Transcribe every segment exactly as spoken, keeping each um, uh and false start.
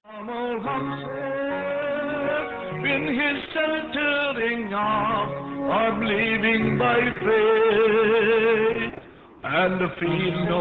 In his sheltering arms, I'm living by faith and feel no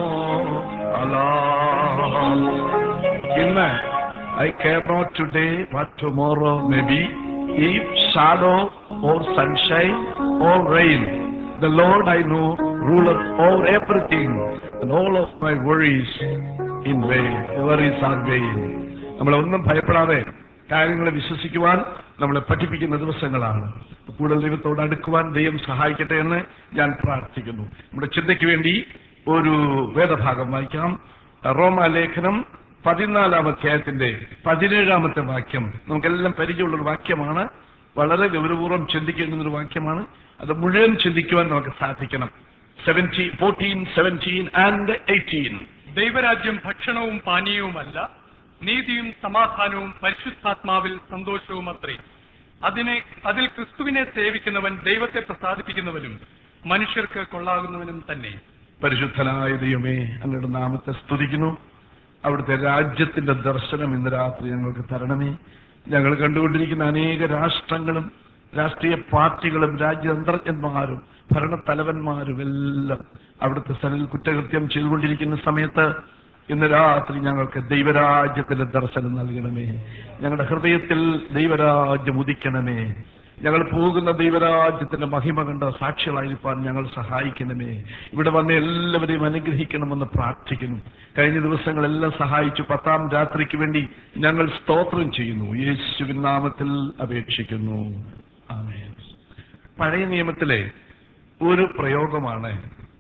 alarm. Inna, I care not today, but tomorrow maybe, if shadow or sunshine or rain. The Lord I know ruleth over everything, and all of my worries in vain. Worries are vain. നമ്മളൊന്നും ഭയപ്പെടാതെ കാര്യങ്ങളെ വിശ്വസിക്കുവാൻ നമ്മളെ പഠിപ്പിക്കുന്ന ദിവസങ്ങളാണ്. കൂടുതൽ ദൈവത്തോട് അടുക്കുവാൻ ദൈവം സഹായിക്കട്ടെ എന്ന് ഞാൻ പ്രാർത്ഥിക്കുന്നു. നമ്മുടെ ചിന്തയ്ക്ക് വേണ്ടി ഒരു വേദഭാഗം വായിക്കാം. റോമാലേഖനം പതിനാലാം അധ്യായത്തിന്റെ പതിനേഴാമത്തെ വാക്യം. നമുക്കെല്ലാം പരിചയമുള്ളൊരു വാക്യമാണ്. വളരെ ഗൗരവപൂർവ്വം ചിന്തിക്കേണ്ടുന്ന ഒരു വാക്യമാണ്. അത് മുഴുവൻ ചിന്തിക്കുവാൻ നമുക്ക് സാധിക്കണം. Seventy fourteen seventeen and eighteen. ദൈവരാജ്യം ഭക്ഷണവും പാനീയവുമല്ല, നീതിയും സമാധാനവും പരിശുദ്ധാത്മാവിൽ സന്തോഷവും അത്രേ. അതിനെ അതിൽ ക്രിസ്തുവിനെ സേവിക്കുന്നവൻ ദൈവത്തെ പ്രസാദിപ്പിക്കുന്നവനും മനുഷ്യർക്ക് കൊള്ളാകുന്നവനും തന്നെ. പരിശുദ്ധനായ ദൈവമേ, അങ്ങയുടെ നാമത്തെ സ്തുതിക്കുന്നു. അവിടുത്തെ രാജ്യത്തിന്റെ ദർശനം ഇന്ന് രാത്രി ഞങ്ങൾക്ക് തരണമേ. ഞങ്ങൾ കണ്ടുകൊണ്ടിരിക്കുന്ന അനേക രാഷ്ട്രങ്ങളും രാഷ്ട്രീയ പാർട്ടികളും രാജ്യതന്ത്രജ്ഞന്മാരും ഭരണത്തലവന്മാരും എല്ലാം അവിടുത്തെ സ്ഥലത്തിൽ കുറ്റകൃത്യം ചെയ്തുകൊണ്ടിരിക്കുന്ന സമയത്ത് ഇന്ന് രാത്രി ഞങ്ങൾക്ക് ദൈവരാജ്യത്തിന്റെ ദർശനം നൽകണമേ. ഞങ്ങളുടെ ഹൃദയത്തിൽ ദൈവരാജ്യം ഉദിക്കണമേ. ഞങ്ങൾ പോകുന്ന ദൈവരാജ്യത്തിന്റെ മഹിമ കണ്ട സാക്ഷികളായിരിക്കാൻ ഞങ്ങൾ സഹായിക്കണമേ. ഇവിടെ വന്ന് എല്ലാവരെയും അനുഗ്രഹിക്കണമെന്ന് പ്രാർത്ഥിക്കുന്നു. കഴിഞ്ഞ ദിവസങ്ങളെല്ലാം സഹായിച്ചു. പത്താം രാത്രിക്ക് വേണ്ടി ഞങ്ങൾ സ്തോത്രം ചെയ്യുന്നു. യേശുവിൻ നാമത്തിൽ അപേക്ഷിക്കുന്നു. ആമേൻ. പഴയ നിയമത്തിലെ ഒരു പ്രയോഗമാണ്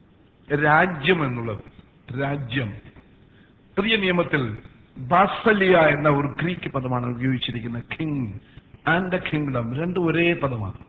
രാജ്യം എന്നുള്ളത്. രാജ്യം പുതിയ നിയമത്തിൽ ബാസലിയ എന്ന ഒരു ഗ്രീക്ക് പദമാണ് ഉപയോഗിച്ചിരിക്കുന്നത്. കിങ് ആൻഡ് കിങ്ഡം രണ്ടും ഒരേ പദമാണ്.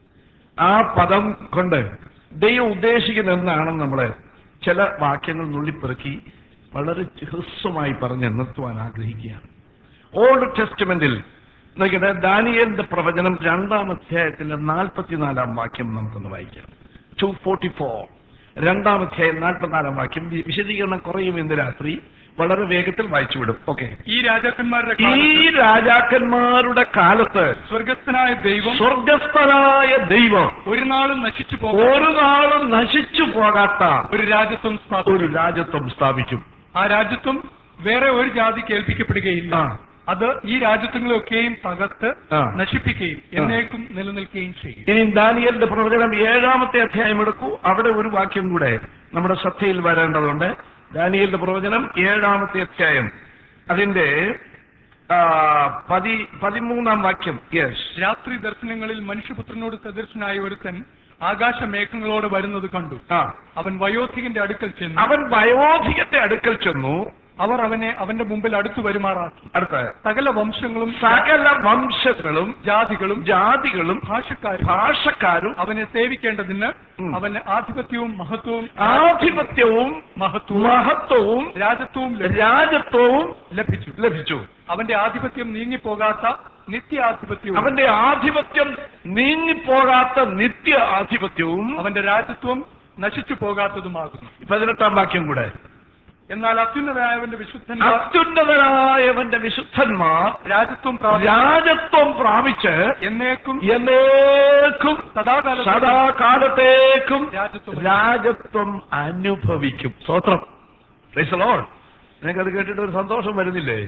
ആ പദം കൊണ്ട് ദൈവം ഉദ്ദേശിക്കുന്ന എന്താണെന്ന് നമ്മള് ചില വാക്യങ്ങൾ നുള്ളിപ്പെറുക്കി വളരെ ഹ്രസ്വമായി പറഞ്ഞ് നിർത്തുവാൻ ആഗ്രഹിക്കുകയാണ്. ഓൾഡ് ടെസ്റ്റ്മെന്റിൽ നോക്കിയിട്ട് ദാനിയേലിന്റെ പ്രവചനം രണ്ടാം അധ്യായത്തിന്റെ നാൽപ്പത്തിനാലാം വാക്യം നമുക്കൊന്ന് വായിക്കാം. ടു ഫോർട്ടി ഫോർ രണ്ടാം അധ്യായം നാൽപ്പത്തിനാലാം വാക്യം. വിശദീകരണം കുറയും ഇന്ന് രാത്രി. വളരെ വേഗത്തിൽ വായിച്ചുവിടും. ഓക്കെ. ഈ രാജാക്കന്മാരുടെ ഈ രാജാക്കന്മാരുടെ കാലത്ത് സ്വർഗസ്ഥനായ ദൈവം സ്വർഗസ്ഥനായ ദൈവം ഒരു നാളും നശിച്ചു പോകും ഒരു നാളും നശിച്ചു പോകാത്ത ഒരു രാജ്യത്വം ഒരു രാജ്യത്വം സ്ഥാപിക്കും. ആ രാജ്യത്വം വേറെ ഒരു ജാതി കേൾപ്പിക്കപ്പെടുകയില്ല. അത് ഈ രാജ്യത്വങ്ങളൊക്കെയും തകർത്ത് നശിപ്പിക്കുകയും എന്നേക്കും നിലനിൽക്കുകയും ചെയ്യും. ഇനി ദാനിയേലിന്റെ പ്രവചനം ഏഴാമത്തെ അധ്യായം എടുക്കൂ. അവിടെ ഒരു വാക്യം കൂടെ നമ്മുടെ ശ്രദ്ധയിൽ വരേണ്ടതുണ്ട്. ദാനിയേലിന്റെ പ്രവചനം ഏഴാമത്തെ അധ്യായം അതിന്റെ പതി പതിമൂന്നാം വാക്യം. യെസ്. രാത്രി ദർശനങ്ങളിൽ മനുഷ്യപുത്രനോട് സദൃശനായ ഒരുത്തൻ ആകാശമേഘങ്ങളോട് വരുന്നത് കണ്ടു. അവൻ വയോധികന്റെ അടുക്കൽ ചെന്നു അവൻ വയോധികന്റെ അടുക്കൽ ചെന്നു അവർ അവനെ അവന്റെ മുമ്പിൽ അടുത്തു വരുമാറാക്കി. അടുത്ത സകല വംശങ്ങളും സകല വംശങ്ങളും ജാതികളും ജാതികളും ഭാഷക്കാരും ഭാഷക്കാരും അവനെ സേവിക്കേണ്ടതിന് അവന് ആധിപത്യവും മഹത്വവും ആധിപത്യവും മഹത്വവും മഹത്വവും രാജത്വവും രാജത്വവും ലഭിച്ചു ലഭിച്ചു അവന്റെ ആധിപത്യം നീങ്ങിപ്പോകാത്ത നിത്യാധിപത്യവും അവന്റെ ആധിപത്യം നീങ്ങിപ്പോകാത്ത നിത്യ ആധിപത്യവും അവന്റെ രാജത്വം നശിച്ചു പോകാത്തതുമാകുന്നു. പതിനെട്ടാം വാക്യം കൂടെ. എന്നാൽ അത്യുന്നതനായവന്റെ വിശുദ്ധന്മാർ അത്യുന്നതനായവന്റെ വിശുദ്ധന്മാർ രാജത്വം രാജത്വം പ്രാപിച്ച് എന്നേക്കും എന്നേക്കും സദാകാലം സദാകാലത്തേക്കും രാജത്വം രാജത്വം അനുഭവിക്കും. സ്തോത്രം. Praise the Lord. നിങ്ങൾക്കത് കേട്ടിട്ട് ഒരു സന്തോഷം വരുന്നില്ലേ?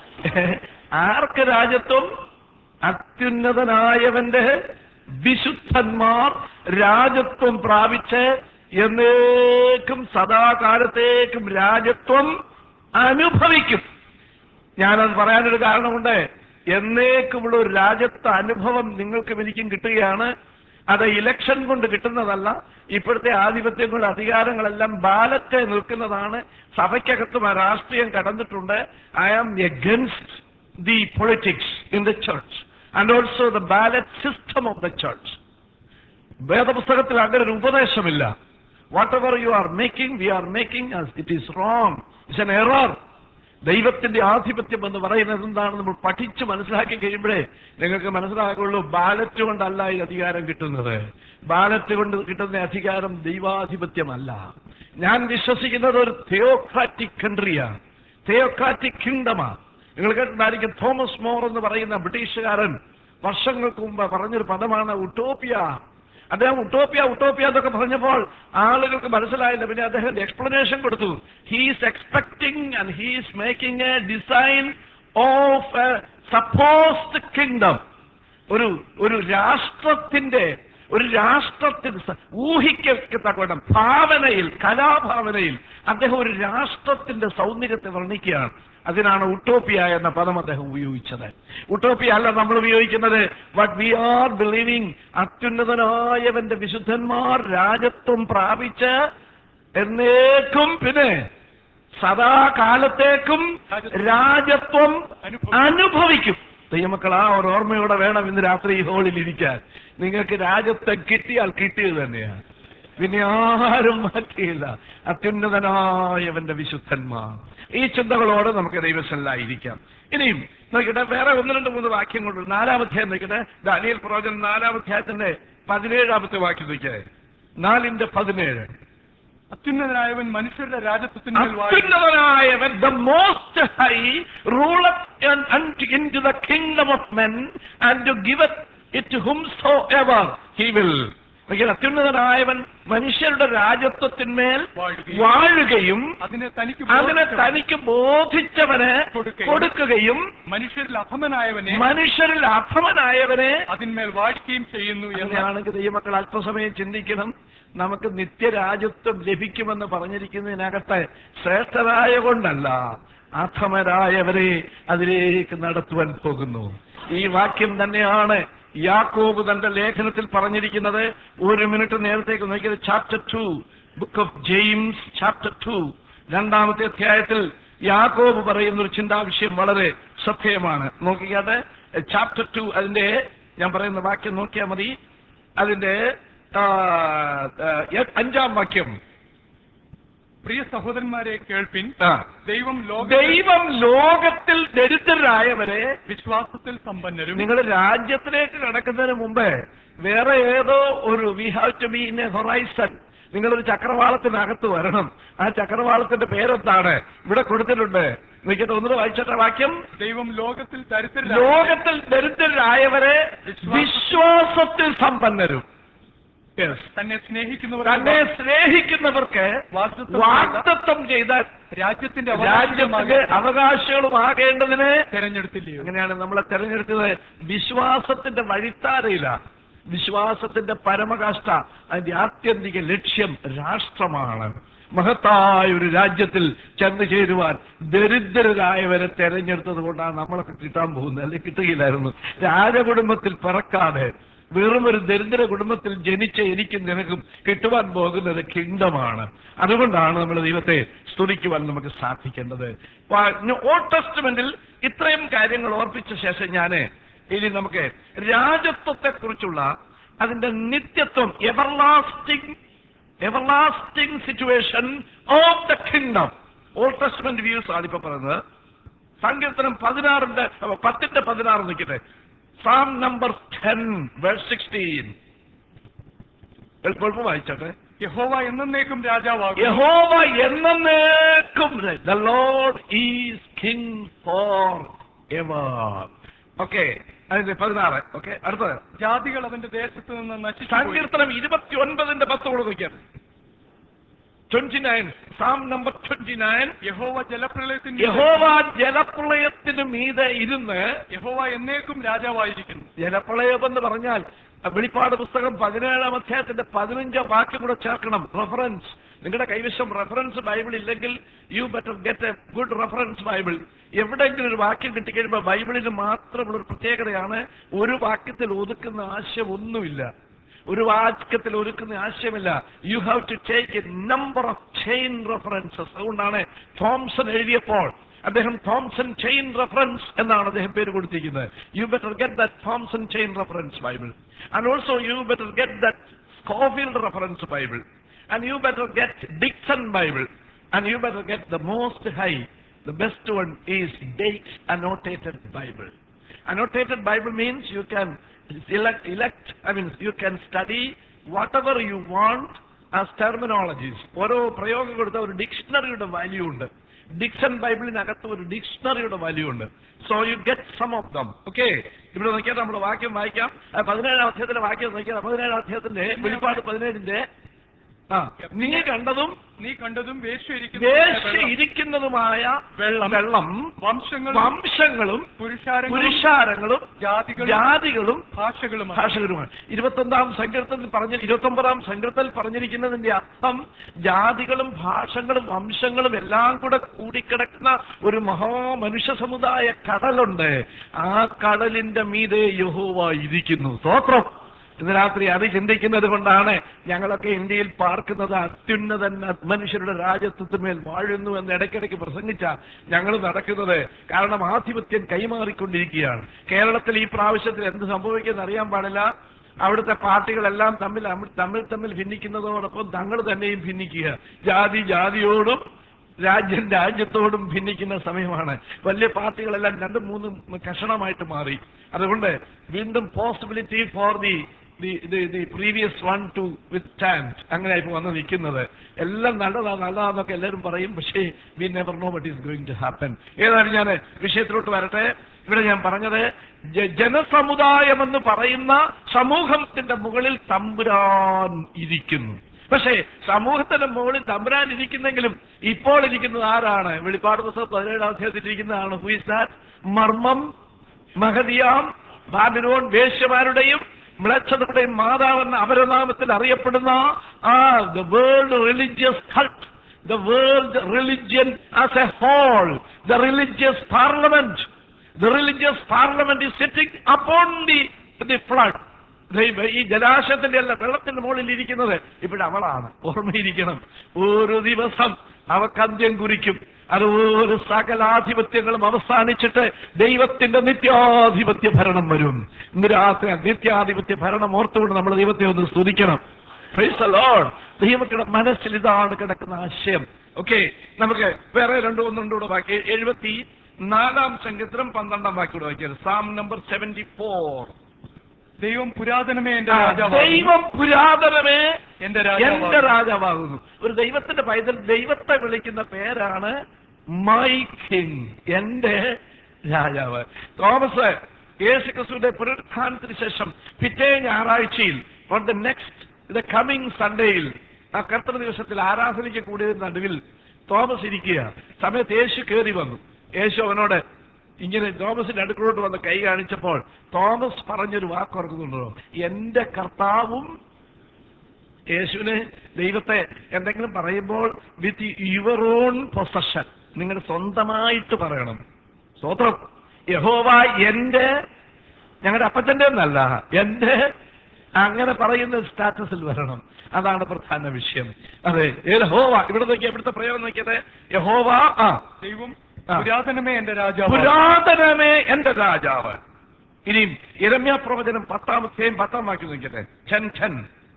ആർക്ക് രാജത്വം? അത്യുന്നതനായവന്റെ വിശുദ്ധന്മാർ രാജത്വം പ്രാപിച്ച് എന്നേക്കും സദാകാലത്തേക്കും രാജത്വം അനുഭവിക്കും. ഞാനത് പറയാനൊരു കാരണമുണ്ട്. എന്നേക്കുമുള്ള ഒരു രാജത്വ അനുഭവം നിങ്ങൾക്കും എനിക്കും കിട്ടുകയാണ്. അത് ഇലക്ഷൻ കൊണ്ട് കിട്ടുന്നതല്ല. ഇപ്പോഴത്തെ ആധിപത്യം കൊണ്ട് അധികാരങ്ങളെല്ലാം ബാലറ്റ് നിൽക്കുന്നതാണ്. സഭയ്ക്കകത്തും ആ രാഷ്ട്രീയം കടന്നിട്ടുണ്ട്. I am against the politics in the church and also the ballot system of the church. വേദപുസ്തകത്തിൽ അങ്ങനെ ഒരു ഉപദേശമില്ല. Whatever you are making, we are making as it is wrong. It's an error. ദൈവത്തിന്റെ ആധിപത്യം എന്ന് പറയുന്നത് എന്താണെന്ന് നമ്മൾ പഠിച്ച് മനസ്സിലാക്കി കഴിയുമ്പോഴേ നിങ്ങൾക്ക് മനസ്സിലാക്കുള്ളൂ. ബാലറ്റ് കൊണ്ടല്ല ഈ അധികാരം കിട്ടുന്നത്. ബാലറ്റ് കൊണ്ട് കിട്ടുന്ന അധികാരം ദൈവാധിപത്യമല്ല. ഞാൻ വിശ്വസിക്കുന്നത് ഒരു തിയോക്രാറ്റിക് കൺട്രിയാണ്, തിയോക്രാറ്റിക് കിങ്ഡമാണ്. നിങ്ങൾ കേട്ടിട്ടുണ്ടായിരിക്കും, തോമസ് മോർ എന്ന് പറയുന്ന ബ്രിട്ടീഷുകാരൻ വർഷങ്ങൾക്ക് മുമ്പ് പറഞ്ഞൊരു പദമാണ് ഉട്ടോപ്യ. അദ്ദേഹം ഉട്ടോപ്യ ഉട്ടോപ്യ എന്നൊക്കെ പറഞ്ഞപ്പോൾ ആളുകൾക്ക് മനസ്സിലായില്ല. പിന്നെ അദ്ദേഹം എക്സ്പ്ലനേഷൻ കൊടുത്തു. He's expecting and he's making a design of a supposed kingdom. ഒരു ഒരു രാഷ്ട്രത്തിന്റെ ഒരു രാഷ്ട്രത്തിന് ഊഹിക്കത്തക്കവണ്ണം ഭാവനയിൽ, കലാഭാവനയിൽ അദ്ദേഹം ഒരു രാഷ്ട്രത്തിന്റെ സൗന്ദര്യത്തെ വർണ്ണിക്കുകയാണ്. അതിനാണ് ഉട്ടോപ്യ എന്ന പദം അദ്ദേഹം ഉപയോഗിച്ചത്. ഉട്ടോപ്യ അല്ല നമ്മൾ ഉപയോഗിക്കുന്നത്. വട്ട് വി ആർ ബിലീവിംഗ്, അത്യുന്നതനായവന്റെ വിശുദ്ധന്മാർ രാജത്വം പ്രാപിച്ച് എന്നേക്കും പിന്നെ സദാകാലത്തേക്കും രാജത്വം അനുഭവിക്കും. ദൈവമക്കൾ, ആ ഒരു ഓർമ്മയോടെ വേണം ഇന്ന് രാത്രി ഈ ഹോളിൽ ഇരിക്കാൻ. നിങ്ങൾക്ക് രാജത്വം കിട്ടിയാൽ കിട്ടിയത് തന്നെയാണ്, പിന്നെ ആരും മാറ്റിയില്ല. അത്യുന്നതനായവന്റെ വിശുദ്ധന്മാർ. ഈ ചിന്തകളോട് നമുക്ക് ദൈവസന്നിധിയിലായിരിക്കാം. ഇനിയും നോക്കട്ടെ, വേറെ ഒന്ന് രണ്ട് മൂന്ന് വാക്യങ്ങളുണ്ട്. നാലാമധ്യായം നോക്കട്ടെ, ദാനിയേൽ പ്രവചനം നാലാമധ്യായത്തിന്റെ പതിനേഴാമത്തെ വാക്യം നോക്കിയേ. നാലിന്റെ പതിനേഴ്. അത്യുന്നതനായവൻ മനുഷ്യരുടെ രാജത്വത്തിന് അത്യുന്നതനായവൻ the most high ruleth into the kingdom of men and to giveth it to whomsoever he will. അത്യുന്നതനായവൻ മനുഷ്യരുടെ രാജത്വത്തിന്മേൽ വാഴുകയും അതിനെ തനിക്ക് ബോധിച്ചവന് കൊടുക്കുകയും മനുഷ്യരിൽ അധമനായവനെ മനുഷ്യരിൽ അധമനായവനെ അതിന്മേൽ വാഴുകയും ചെയ്യുന്നു എന്നാണെങ്കിൽ ദൈവമക്കൾ അല്പസമയം ചിന്തിക്കണം. നമുക്ക് നിത്യരാജത്വം ലഭിക്കുമെന്ന് പറഞ്ഞിരിക്കുന്നതിനകത്ത് ശ്രേഷ്ഠരായ കൊണ്ടല്ല, അധമരായവരെ അതിലേക്ക് നടത്തുവാൻ പോകുന്നു. ഈ വാക്യം തന്നെയാണ് യാക്കോബ് തന്റെ ലേഖനത്തിൽ പറഞ്ഞിരിക്കുന്നത്. ഒരു മിനിറ്റ് നേരത്തേക്ക് നോക്കിയത് chapter two, book of James chapter two, രണ്ടാമത്തെ അധ്യായത്തിൽ യാക്കോബ് പറയുന്ന ഒരു ചിന്താവിഷയം വളരെ ശ്രദ്ധേയമാണ്. നോക്കിക്കാട്ടെ, ചാപ്റ്റർ ടു, അതിന്റെ ഞാൻ പറയുന്ന വാക്യം നോക്കിയാൽ മതി. അതിന്റെ അഞ്ചാം വാക്യം. പ്രിയ സഹോദരന്മാരെ കേൾപ്പിൻ, ദൈവം ദൈവം ലോകത്തിൽ ദരിദ്രരായവരെ വിശ്വാസത്തിൽ സമ്പന്നരും. നിങ്ങൾ രാജ്യത്തിലേക്ക് കടക്കുന്നതിന് മുമ്പ് വേറെ ഏതോ ഒരു we have to be in a horizon. നിങ്ങളൊരു ചക്രവാളത്തിനകത്ത് വരണം. ആ ചക്രവാളത്തിന്റെ പേരെന്താണ് ഇവിടെ കൊടുത്തിട്ടുണ്ട്. എനിക്കത് ഒന്നുകൂടെ വായിച്ചിട്ട വാക്യം. ദൈവം ലോകത്തിൽ ദരിദ്ര ലോകത്തിൽ ദരിദ്രരായവരെ വിശ്വാസത്തിൽ സമ്പന്നരും. തന്നെ സ്നേഹിക്കുന്നവർ തന്നെ സ്നേഹിക്കുന്നവർക്ക് വാഗ്ദത്തം ചെയ്ത രാജ്യത്തിന്റെ രാജ്യത്തിന്റെ അവകാശികളുമാകേണ്ടതിന് തെരഞ്ഞെടുത്തില്ലേ. അങ്ങനെയാണ് നമ്മളെ തെരഞ്ഞെടുത്തത്. വിശ്വാസത്തിന്റെ വഴിത്താരയില്ല, വിശ്വാസത്തിന്റെ പരമകാഷ്ഠ, അതിന്റെ ആത്യന്തിക ലക്ഷ്യം രാഷ്ട്രമാണ്. മഹത്തായ ഒരു രാജ്യത്തിൽ ചെന്നു ചേരുവാൻ ദരിദ്രരായവരെ തെരഞ്ഞെടുത്തത് കൊണ്ടാണ് നമ്മളൊക്കെ കിട്ടാൻ പോകുന്നത്. അല്ലെങ്കിൽ കിട്ടുകയില്ലായിരുന്നു. രാജകുടുംബത്തിൽ പിറക്കാതെ വെറും ഒരു ദരിദ്ര കുടുംബത്തിൽ ജനിച്ച എനിക്കും നിനക്കും കിട്ടുവാൻ പോകുന്നത് കിങ്ഡമാണ്. അതുകൊണ്ടാണ് നമ്മൾ ദൈവത്തെ സ്തുതിക്കുവാൻ നമുക്ക് സാധിക്കേണ്ടത്. ഓൾഡ് ടെസ്റ്റ്മെന്റിൽ ഇത്രയും കാര്യങ്ങൾ ഓർപ്പിച്ച ശേഷം ഞാന് ഇനി നമുക്ക് രാജത്വത്തെ കുറിച്ചുള്ള അതിന്റെ നിത്യത്വം, everlasting everlasting situation of the kingdom, old testament views ആണ് ഇപ്പൊ പറയുന്നത്. സങ്കീർത്തനം പതിനാറിന്റെ പത്തിന്റെ പതിനാറ് നിൽക്കട്ടെ. Psalm number ten, verse sixteen. എളുപ്പം വായിച്ചോട്ടെ. യഹോവ എന്നേക്കും രാജാവാകും. യഹോവ എന്നേക്കും. The Lord is King forever. Okay, അതിന്റെ പതിനാറ്. ഓക്കെ, അടുത്തത്. ജാതികൾ അവന്റെ ദേശത്ത് നിന്ന് നശിച്ചു. സങ്കീർത്തനം ഇരുപത്തി ഒൻപതിന്റെ പത്തോട് നോക്കിയാൽ twenty-nine, Psalm number twenty-nine. യഹോവ ജലപ്രളയത്തിന് യഹോവ ജലപ്രളയത്തിന് മീതെ ഇരുന്ന് യഹോവ എന്നേക്കും രാജാവായിരിക്കുന്നു. ജലപ്രളയം എന്ന് പറഞ്ഞാൽ വെളിപ്പാട് പുസ്തകം പതിനേഴാം അധ്യായത്തിന്റെ പതിനഞ്ചാം വാക്യം കൂടെ ചേർക്കണം. റെഫറൻസ്, നിങ്ങളുടെ കൈവശം റെഫറൻസ് ബൈബിൾ ഇല്ലെങ്കിൽ you better get a good reference Bible. എവിടെയെങ്കിലും ഒരു വാക്യം കിട്ടിക്കഴിയുമ്പോൾ ബൈബിളിന് മാത്രമുള്ള ഒരു പ്രത്യേകതയാണ്, ഒരു വാക്യത്തിൽ ഒതുക്കുന്ന ആശയം ഒന്നുമില്ല, ഒരു വാക്യത്തിൽ ഒരുക്കുന്ന ആശയമില്ല. You have to take a number of chain references. അതുകൊണ്ടാണ് തോംസൺ എഴുതിയപ്പോൾ അദ്ദേഹം തോംസൺ ചെയിൻ റെഫറൻസ് എന്നാണ് അദ്ദേഹം പേര് കൊടുത്തിരിക്കുന്നത്. You better get that Thomson chain reference Bible, and also you better get that Scofield reference Bible, and you better get Dickson Bible, and you better get the most high. The best one is date annotated Bible. Annotated Bible means you can elect, elect, I mean, you can study whatever you want as terminologies. ഓരോ പ്രയോഗം കൊടുത്ത ഒരു ഡിക്ഷണറിയുടെ value ഉണ്ട്. Dickson ബൈബിളിനകത്ത് ഒരു ഡിക്ഷണറിയുടെ value ഉണ്ട്. So you get some of them. Okay, ഇവിടെ നോക്കിയാൽ നമ്മൾ വാക്യം വായിക്കാം. പതിനേഴാം അധ്യായത്തിന്റെ വാക്യം നോക്കിയാൽ പതിനേഴാം അധ്യായത്തിന്റെ വെളിപ്പാട് പതിനേഴിന്റെ ആ നീ കണ്ടതും നീ കണ്ടതും വേശ്യ ഇരിക്കുന്നതുമായ വെള്ളം വെള്ളം വംശങ്ങളും വംശങ്ങളും പുരുഷാരങ്ങളും പുരുഷാരങ്ങളും ജാതികളും ജാതികളും ഭാഷകളും ഭാഷകളുമാണ്. ഇരുപത്തൊന്നാം സങ്കീർത്തനത്തിൽ പറഞ്ഞ ഇരുപത്തൊമ്പതാം സങ്കീർത്തനത്തിൽ പറഞ്ഞിരിക്കുന്നതിന്റെ അർത്ഥം ജാതികളും ഭാഷകളും വംശങ്ങളും എല്ലാം കൂടെ കൂടിക്കിടക്കുന്ന ഒരു മഹാമനുഷ്യ സമുദായ കടലുണ്ട്. ആ കടലിന്റെ മീതെ യഹോവ ഇരിക്കുന്നു. സ്തോത്രം. ഇന്ന് രാത്രി അത് ചിന്തിക്കുന്നത് കൊണ്ടാണ് ഞങ്ങളൊക്കെ ഇന്ത്യയിൽ പാർക്കുന്നത്. അത്യുന്നതൻ മനുഷ്യരുടെ രാജ്യത്വത്തിന്മേൽ വാഴുന്നു എന്ന് ഇടയ്ക്കിടയ്ക്ക് പ്രസംഗിച്ച ഞങ്ങൾ നടക്കുന്നത്. കാരണം ആധിപത്യം കൈമാറിക്കൊണ്ടിരിക്കുകയാണ്. കേരളത്തിൽ ഈ പ്രാവശ്യത്തിൽ എന്ത് സംഭവിക്കുമെന്ന് അറിയാൻ പാടില്ല. അവിടുത്തെ പാർട്ടികളെല്ലാം തമ്മിൽ തമ്മിൽ തമ്മിൽ ഭിന്നിക്കുന്നതോടൊപ്പം തങ്ങൾ തന്നെയും ഭിന്നിക്കുക. ജാതി ജാതിയോടും രാജ്യം രാജ്യത്തോടും ഭിന്നിക്കുന്ന സമയമാണ്. വലിയ പാർട്ടികളെല്ലാം രണ്ടും മൂന്നും കഷണമായിട്ട് മാറി. അതുകൊണ്ട് വീണ്ടും possibility for the the previous one to withstand അങ്ങനെ ഇപ്പൊ വന്ന് നിൽക്കുന്നത്. എല്ലാം നല്ലതാ നല്ലതാന്നൊക്കെ എല്ലാവരും പറയും. പക്ഷേ we never know what is going to happen. ഏതായാലും ഞാൻ വിഷയത്തിലോട്ട് വരട്ടെ. ഇവിടെ ഞാൻ പറഞ്ഞത് ജനസമുദായം എന്ന് പറയുന്ന സമൂഹത്തിന്റെ മുകളിൽ തമ്പുരാൻ ഇരിക്കുന്നു. പക്ഷേ സമൂഹത്തിന്റെ മുകളിൽ തമ്പുരാൻ ഇരിക്കുന്നെങ്കിലും ഇപ്പോൾ ഇരിക്കുന്നത് ആരാണ്? വെളിപ്പാട് പുസ്തകം പതിനേഴാം അധ്യായത്തിൽ ഇരിക്കുന്നതാണ്. Who is that? മർമ്മം, മഹദിയാം, ബാബിലോൺ വേശ്യമാരുടെയും മ്ലേച്ഛതയുടെയും മാതാവെന്ന അപരനാമത്തിൽ അറിയപ്പെടുന്ന ആ the world religious cult, the world religion as a whole, the religious parliament, the religious parliament is sitting upon the the flood. ഈ ജലാശയത്തിന്റെ അല്ല, വെള്ളത്തിന്റെ മുകളിൽ ഇരിക്കുന്നത് ഇപ്പോഴവളാണ്. ഓർമ്മയിരിക്കണം, ഒരു ദിവസം അവക്ക് അന്ത്യം കുറിക്കും. അതുപോലെ സകലാധിപത്യങ്ങളും അവസാനിച്ചിട്ട് ദൈവത്തിന്റെ നിത്യാധിപത്യ ഭരണം വരും. ഇന്ന് രാത്രി നിത്യാധിപത്യ ഭരണം ഓർത്തുകൊണ്ട് നമ്മൾ ദൈവത്തെ ഒന്ന് സ്തുതിക്കണം. Price the Lord. ദൈവത്തിന്റെ മനസ്സിൽ ഇതാണ് കിടക്കുന്ന ആശയം. ഓക്കെ, നമുക്ക് വേറെ രണ്ടു ഒന്നുകൂടെ ബാക്കി. എഴുപത്തി നാലാം സങ്കീർത്തനം പന്ത്രണ്ടാം വാക്യോട് വായിക്കാം. Psalm number seventy four. ദൈവം പുരാതനമേ എന്റെ രാജാവ്, ദൈവം പുരാതനമേ എന്റെ എന്റെ രാജാവാകുന്നു. ഒരു ദൈവത്തിന്റെ പൈതൽ ദൈവത്തെ വിളിക്കുന്ന പേരാണ് മൈ കിങ്, എന്റെ രാജാവ്. തോമസ് യേശുക്രിസ്തുവിന്റെ പുനരുത്ഥാനത്തിന് ശേഷം പിറ്റേ ഞായറാഴ്ചയിൽ for the next the coming സൺഡേയിൽ ആ കർത്തൃ ദിവസത്തിൽ ആരാധനയ്ക്ക് കൂടിയതിന് നടുവിൽ തോമസ് ഇരിക്കുക. സമയത്ത് യേശു കയറി വന്നു. യേശു അവനോട് ഇങ്ങനെ തോമസിന്റെ അടുക്കളോട്ട് വന്ന് കൈ കാണിച്ചപ്പോൾ തോമസ് പറഞ്ഞൊരു വാക്ക് ഓർക്കുന്നുണ്ടോ? എന്റെ കർത്താവും. യേശുവിന് ദൈവത്തെ എന്തെങ്കിലും പറയുമ്പോൾ വിത്ത് യുവർ ഓൺ പൊസഷൻ, നിങ്ങൾ സ്വന്തമായിട്ട് പറയണം. സ്തോത്രം. യഹോവ എന്റെ, ഞങ്ങളുടെ അപ്പച്ചന്റെ ഒന്നല്ല, എന്റെ, അങ്ങനെ പറയുന്ന സ്റ്റാറ്റസിൽ വരണം. അതാണ് പ്രധാന വിഷയം. അതെ, യഹോവ. ഇവിടെ നോക്കിയാൽ ഇവിടുത്തെ പ്രയോഗം നോക്കിയത് യഹോവ ആ ദൈവം പുരാതനമേ എന്റെ രാജാവ്, പുരാതനമേ എന്റെ രാജാവ്. ഇനിയും യിരെമ്യാ പ്രവചനം പത്താമത്തെയും പത്താം വാക്യം നോക്കിയട്ടെ. ഛൻ ഛൻ.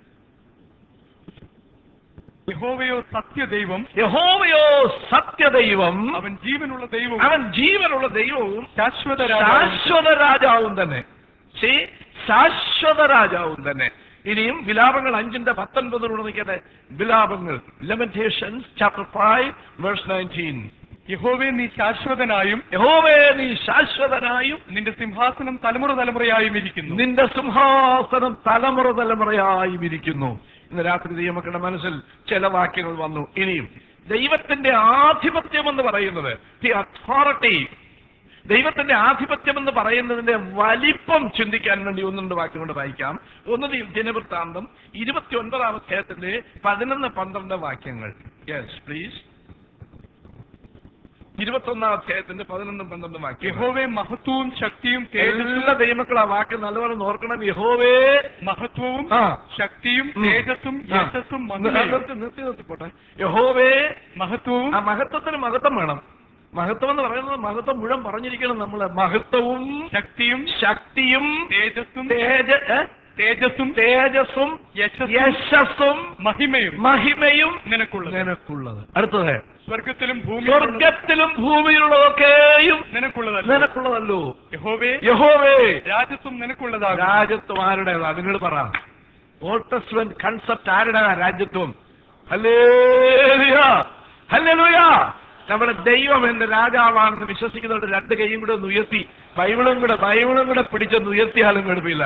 യഹോവയോ സത്യദൈവം, യഹോവയോ സത്യദൈവം, അവൻ ജീവനുള്ള ദൈവവും, അവൻ ജീവനുള്ള ദൈവവും ശാശ്വത ശാശ്വത രാജാവും തന്നെ. ശരി, ശാശ്വത രാജാവും തന്നെ. ഇനിയും വിലാപങ്ങൾ അഞ്ചിന്റെ പത്തൊൻപതിലൂടെ നിൽക്കട്ടെ. വിലാപങ്ങൾ lamentations chapter five verse nineteen. യഹോവേ നീ ശാശ്വതനായും, യഹോവേ നീ ശാശ്വതനായും, നിന്റെ സിംഹാസനം തലമുറ തലമുറയായും ഇരിക്കുന്നു, നിന്റെ സിംഹാസനം തലമുറ തലമുറയായും ഇരിക്കുന്നു. ഇന്ന് രാത്രി ദൈവമക്കളുടെ മനസ്സിൽ ചില വാക്യങ്ങൾ വന്നു. ഇനിയും ദൈവത്തിന്റെ ആധിപത്യം എന്ന് പറയുന്നത്, ദി അതോറിറ്റി, ദൈവത്തിന്റെ ആധിപത്യം എന്ന് പറയുന്നതിന്റെ വലിപ്പം ചിന്തിക്കാൻ വേണ്ടി ഒന്നുണ്ട് വാക്യം കൊണ്ട് വായിക്കാം. ഒന്ന് ദിനവൃത്താന്തം ഇരുപത്തി ഒൻപതാം അധ്യായത്തിന്റെ പതിനൊന്ന് പന്ത്രണ്ട് വാക്യങ്ങൾ. Yes please. ഇരുപത്തൊന്നാം അധ്യായത്തിന്റെ പതിനൊന്നും പന്ത്രണ്ടും വാക്യം. യഹോവേ മഹത്വവും ശക്തിയും എല്ലാ ദൈവമക്കളും ആ വാക്ക് നല്ലപോലെ ഓർക്കണം. യഹോവേ മഹത്വവും ശക്തിയും തേജസ്സും യശസ്സും. നിർത്തി നിർത്തിപ്പോട്ടെ. യഹോവേ മഹത്വവും. ആ മഹത്വത്തിന് മഹത്വം വേണം. മഹത്വം എന്ന് പറയുന്നത് മഹത്വം മുഴുവൻ പറഞ്ഞിരിക്കണം നമ്മള്. മഹത്വവും ശക്തിയും ശക്തിയും തേജസ്സും തേജ തേജസ്സും തേജസ്സും യശസ്സും മഹിമയും മഹിമയും നിനക്കുള്ളത് നിനക്കുള്ളത്. അടുത്തത് സ്വർഗത്തിലും ഭൂമി സ്വർഗത്തിലും ഭൂമിയിലുള്ളതൊക്കെയും നിനക്കുള്ളതല്ലോ നിനക്കുള്ളതല്ലോ. യഹോവേ യഹോവേ രാജത്വം നിനക്കുള്ളതാകും. രാജത്വം ആരുടേതാ? നിങ്ങൾ പറ. ഓൾഡ് ടെസ്റ്റ്മെന്റ് കൺസെപ്റ്റ് ആരുടേതാ രാജ്യത്വം? Hallelujah, hallelujah. നമ്മുടെ ദൈവം എന്റെ രാജാവാണെന്ന് വിശ്വസിക്കുന്നവരുടെ രണ്ട് കൈയും കൂടെ ഒന്ന് ഉയർത്തി ബൈബിളും കൂടെ ബൈബിളും കൂടെ പിടിച്ചൊന്ന് ഉയർത്തിയാലും കുഴപ്പമില്ല.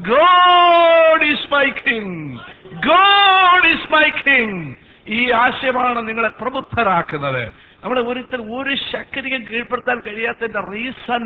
God is my king, God is my king. ഈ ആശയമാണ് നിങ്ങളെ പ്രബുദ്ധരാക്കുന്നത്. നമ്മളെ ഒരുത്തർ ഒരു ശക്തിയും കീഴ്പ്പെടുത്താൻ കഴിയാത്തതിന്റെ reason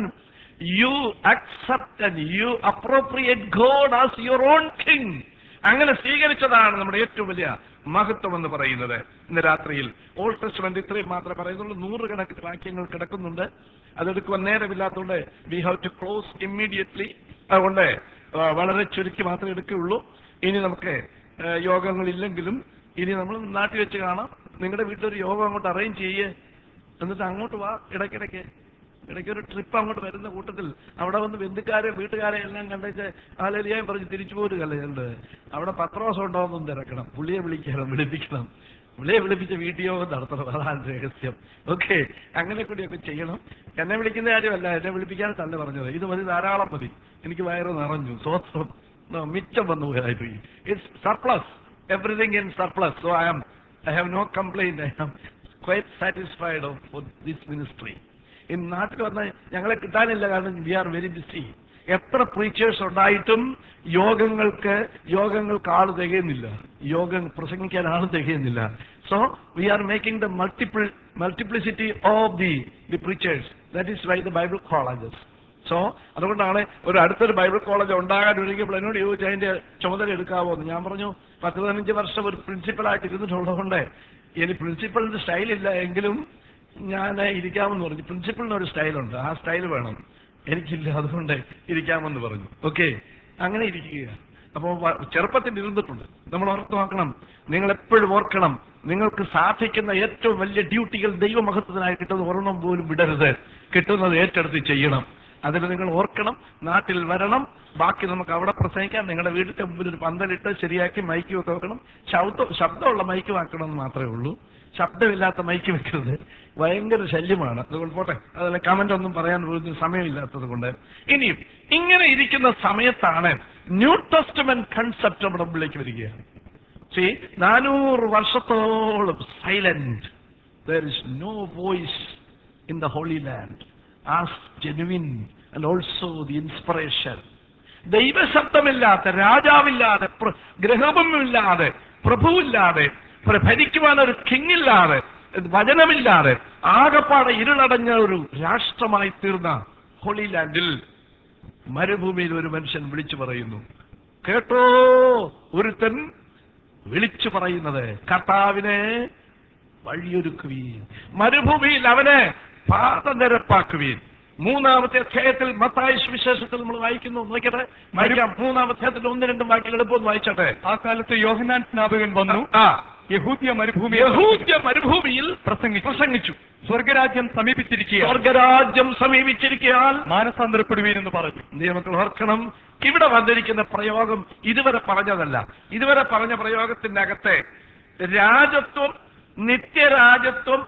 you accept and you appropriate God as your own king. അങ്ങനെ സ്വീകരിച്ചതാണ് നമ്മുടെ ഏറ്റവും വലിയ മഹത്വം എന്ന് പറയുന്നത്. ഇന്ന് രാത്രിയിൽ ഓൾഡ് ടെസ്റ്റ്മെന്റ് ഇത്രയും മാത്രമേ പറയുന്നുള്ളൂ. നൂറുകണക്കിന് വാക്യങ്ങൾ കിടക്കുന്നുണ്ട്. അതെടുക്കുവാൻ നേരമില്ലാത്തതുകൊണ്ട് we have to close immediately. അതുകൊണ്ട് വളരെ ചുരുക്കി മാത്രമേ എടുക്കുകയുള്ളൂ. ഇനി നമുക്ക് യോഗങ്ങളില്ലെങ്കിലും ഇനി നമ്മൾ നാട്ടിൽ വെച്ച് കാണാം. നിങ്ങളുടെ വീട്ടിലൊരു യോഗം അങ്ങോട്ട് അറേഞ്ച് ചെയ്യേ, എന്നിട്ട് അങ്ങോട്ട് വാ. ഇടയ്ക്കിടയ്ക്ക് ഇടയ്ക്ക് ഒരു ട്രിപ്പ് അങ്ങോട്ട് വരുന്ന കൂട്ടത്തിൽ അവിടെ വന്ന് ബന്ധുക്കാരെ വീട്ടുകാരെ എല്ലാം കണ്ടേച്ച് ആലലിയായും പറഞ്ഞ് തിരിച്ചു പോരുകയല്ല ചെയ്യേണ്ടത്. അവിടെ പത്രോസം ഉണ്ടോയെന്നും തിരക്കണം, പുള്ളിയെ വിളിക്കണം, വിളിപ്പിക്കണം, പുള്ളിയെ വിളിപ്പിച്ച് വീട്ടിയോഗം നടത്തണം. അതാണ് രഹസ്യം. ഓക്കെ, അങ്ങനെ കൂടിയൊക്കെ ചെയ്യണം. എന്നെ വിളിക്കുന്ന കാര്യമല്ല, എന്നെ വിളിപ്പിക്കാൻ തന്നെ പറഞ്ഞത്. ഇത് മതി, ധാരാളം മതി, എനിക്ക് വയറ് നിറഞ്ഞു, സ്വത്രം മിച്ചം വന്നു പോയതായിപ്പോയി. It's surplus, everything in surplus. So I am I have no complaint. I am quite satisfied of for this ministry. ഈ നാട്ടിൽ വന്ന് ഞങ്ങളെ കിട്ടാനില്ല, കാരണം വി ആർ വെരി ബിസി. എത്ര പ്രീച്ചേഴ്സ് ഉണ്ടായിട്ടും യോഗങ്ങൾക്ക് യോഗങ്ങൾക്ക് ആള് തികയുന്നില്ല, യോഗം പ്രസംഗിക്കാൻ ആള് തികയുന്നില്ല. So we are making the multiple multiplicity of the the preachers. That is why the Bible colleges. So അതുകൊണ്ടാണ് ഒരു അടുത്തൊരു ബൈബിൾ കോളേജ് ഉണ്ടാകാൻ ഒരുങ്ങിയപ്പോൾ എന്നോട് ചോദിച്ചു അതിന്റെ ചുമതല എടുക്കാവോ എന്ന്. ഞാൻ പറഞ്ഞു പത്ത് പതിനഞ്ച് വർഷം ഒരു പ്രിൻസിപ്പലായിട്ട് ഇരുന്നിട്ടുള്ളതുകൊണ്ട് ഇനി പ്രിൻസിപ്പളിന്റെ സ്റ്റൈലില്ല എങ്കിലും ഞാൻ ഇരിക്കാമെന്ന് പറഞ്ഞു. പ്രിൻസിപ്പളിന് ഒരു സ്റ്റൈലുണ്ട്, ആ സ്റ്റൈൽ വേണം, എനിക്കില്ല, അതുകൊണ്ട് ഇരിക്കാമെന്ന് പറഞ്ഞു. ഓക്കെ, അങ്ങനെ ഇരിക്കുക. അപ്പോൾ ചെറുപ്പത്തിൽ ഇരുന്നിട്ടുണ്ട്. നമ്മൾ ഓർത്ത് നോക്കണം, നിങ്ങൾ എപ്പോഴും ഓർക്കണം, നിങ്ങൾക്ക് സാധിക്കുന്ന ഏറ്റവും വലിയ ഡ്യൂട്ടികൾ ദൈവമഹത്വത്തിനായി കിട്ടുന്ന ഒരെണ്ണം പോലും വിടരുത്. കിട്ടുന്നത് ഏറ്റെടുത്ത് ചെയ്യണം. അതിൽ നിങ്ങൾ ഓർക്കണം, നാട്ടിൽ വരണം. ബാക്കി നമുക്ക് അവിടെ പ്രസംഗിക്കാം. നിങ്ങളുടെ വീടിന്റെ മുമ്പിൽ ഒരു പന്തലിട്ട് ശരിയാക്കി മൈക്ക് ഒക്കെ വെക്കണം. ശബ്ദം ശബ്ദമുള്ള മൈക്ക് വെക്കണമെന്ന് മാത്രമേ ഉള്ളൂ, ശബ്ദമില്ലാത്ത മൈക്ക് വെക്കരുത്, ഭയങ്കര ശല്യമാണ്. അതുകൊണ്ട് പോട്ടെ, അതല്ല കമന്റ് ഒന്നും പറയാൻ പോലും സമയമില്ലാത്തത് കൊണ്ട്. ഇനിയും ഇങ്ങനെ ഇരിക്കുന്ന സമയത്താണ് ന്യൂ ടെസ്റ്റ്മെന്റ് കൺസെപ്റ്റ് നമ്മുടെ മുമ്പിലേക്ക് വരികയാണ്. സീ, നാനൂറ് വർഷത്തോളം silent, there is no voice in the Holy Land as genuine and also the inspiration. ദൈവശബ്ദമില്ലാത്ത, രാജാവില്ലാതെ, ഗ്രഹവുമില്ലാതെ, പ്രഭുവില്ലാതെ, ഭരിക്കുവാൻ ഒരു കിങ്ങില്ലാതെ, വചനമില്ലാതെ ആകപ്പാടെ ഇരുളടഞ്ഞ ഒരു രാഷ്ട്രമായി തീർന്ന ഹോളി ലാൻഡിൽ മരുഭൂമിയിൽ ഒരു മനുഷ്യൻ വിളിച്ചു പറയുന്നു. കേട്ടോ, ഒരുത്തൻ വിളിച്ചു പറയുന്നത്, കർത്താവിനെ വഴിയൊരുക്കുവീൻ, മരുഭൂമിയിൽ അവനെ പാദനിരപ്പാക്കുവീൻ. മൂന്നാമത്തെ അധ്യായത്തിൽ മത്തായി സുവിശേഷത്തിൽ നമ്മൾ വായിക്കുന്നു. നോക്കട്ടെ, വായിക്കാം. മൂന്നാമത്തെ അധ്യായത്തിൽ ഒന്ന് രണ്ടും വാക്യങ്ങൾ എളുപ്പം വായിച്ചട്ടെ. ആ കാലത്ത് യോഹന്നാൻ സ്നാപകൻ വന്നു, ആ യഹൂദ്യ മരുഭൂമി യഹൂദ്യ മരുഭൂമിയിൽ പ്രസംഗിച്ചു പ്രസംഗിച്ചു സ്വർഗരാജ്യം സമീപിച്ചിരിക്കുക, സ്വർഗരാജ്യം സമീപിച്ചിരിക്കാൻ മാനസാന്തരപ്പെടുവീൻ എന്ന് പറഞ്ഞു. ദൈവമക്കൾ ഓർക്കണം, ഇവിടെ വന്നിരിക്കുന്ന പ്രയോഗം ഇതുവരെ പറഞ്ഞതല്ല. ഇതുവരെ പറഞ്ഞ പ്രയോഗത്തിന്റെ അകത്തെ രാജത്വം, നിത്യരാജത്വം,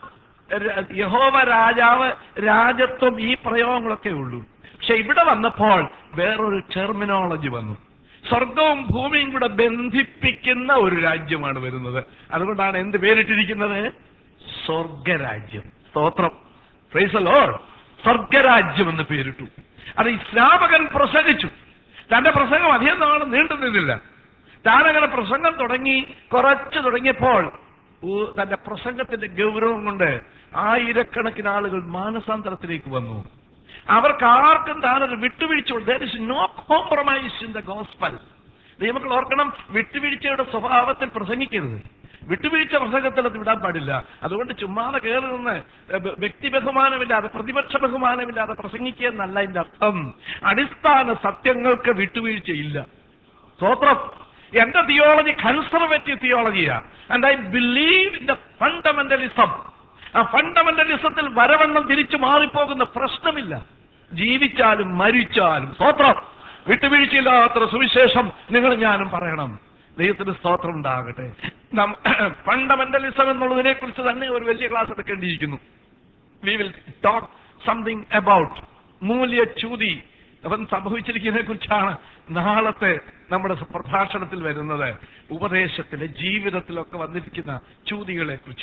യഹോവ രാജാവ്, രാജത്വം, ഈ പ്രയോഗങ്ങളൊക്കെ ഉള്ളൂ. പക്ഷെ ഇവിടെ വന്നപ്പോൾ വേറൊരു ടെർമിനോളജി വന്നു. സ്വർഗവും ഭൂമിയും കൂടെ ബന്ധിപ്പിക്കുന്ന ഒരു രാജ്യമാണ് വരുന്നത്. അതുകൊണ്ടാണ് എന്ത് പേരിട്ടിരിക്കുന്നത്? സ്വർഗരാജ്യം. സ്തോത്രം, പ്രൈസ് ദി ലോർഡ്. സ്വർഗരാജ്യം എന്ന് പേരിട്ടു. അത് ഈ സ്നാപകൻ പ്രസംഗിച്ചു. തന്റെ പ്രസംഗം അധികം നാളും നീണ്ടു നിന്നില്ല. താനങ്ങനെ പ്രസംഗം തുടങ്ങി കുറച്ച് തുടങ്ങിയപ്പോൾ തന്റെ പ്രസംഗത്തിന്റെ ഗൗരവം കൊണ്ട് ആയിരക്കണക്കിന് ആളുകൾ മാനസാന്തരത്തിലേക്ക് വന്നു. അവർക്ക് ആർക്കും താനൊരു വിട്ടുവീഴ്ച. there is no compromise in the gospel. ദൈവമക്കൾ ഓർക്കണം, വിട്ടുവീഴ്ചയുടെ സ്വഭാവത്തിൽ പ്രസംഗിക്കരുത്. വിട്ടുവീഴ്ച പ്രസംഗത്തിൽ അത് വിടാൻ പാടില്ല. അതുകൊണ്ട് ചുമ്മാതെ കയറി നിന്ന് വ്യക്തി ബഹുമാനമില്ലാതെ, പ്രതിപക്ഷ ബഹുമാനമില്ലാതെ പ്രസംഗിക്കുക എന്നല്ല അതിന്റെ അർത്ഥം. അടിസ്ഥാന സത്യങ്ങൾക്ക് വിട്ടുവീഴ്ചയില്ല. സ്തോത്രം. എന്റെ തിയോളജി കൺസർവേറ്റീവ് തിയോളജിയാ. And I believe in the fundamentalism. ആ ഫണ്ടമെന്റലിസത്തിൽ വരവണ്ണം തിരിച്ചു മാറിപ്പോകുന്ന പ്രശ്നമില്ല. ജീവിച്ചാലും മരിച്ചാലും സ്തോത്രം, വിട്ടുവീഴ്ചയില്ലാത്ത സുവിശേഷം നിങ്ങൾ ഞാനും പറയണം. ദൈവത്തിന് സ്തോത്രം ഉണ്ടാകട്ടെ. ഫണ്ടമെന്റലിസം എന്നുള്ളതിനെ കുറിച്ച് തന്നെ ഒരു വലിയ ക്ലാസ് എടുക്കേണ്ടിയിരിക്കുന്നു. We will talk something about മൂല്യച്യൂതി. അവൻ സംഭവിച്ചിരിക്കുന്നതിനെ കുറിച്ചാണ് നാളത്തെ നമ്മുടെ പ്രഭാഷണത്തിൽ വരുന്നത്. ഉപദേശത്തിലെ, ജീവിതത്തിലൊക്കെ വന്നിരിക്കുന്ന ചൂതികളെ കുറിച്ച്.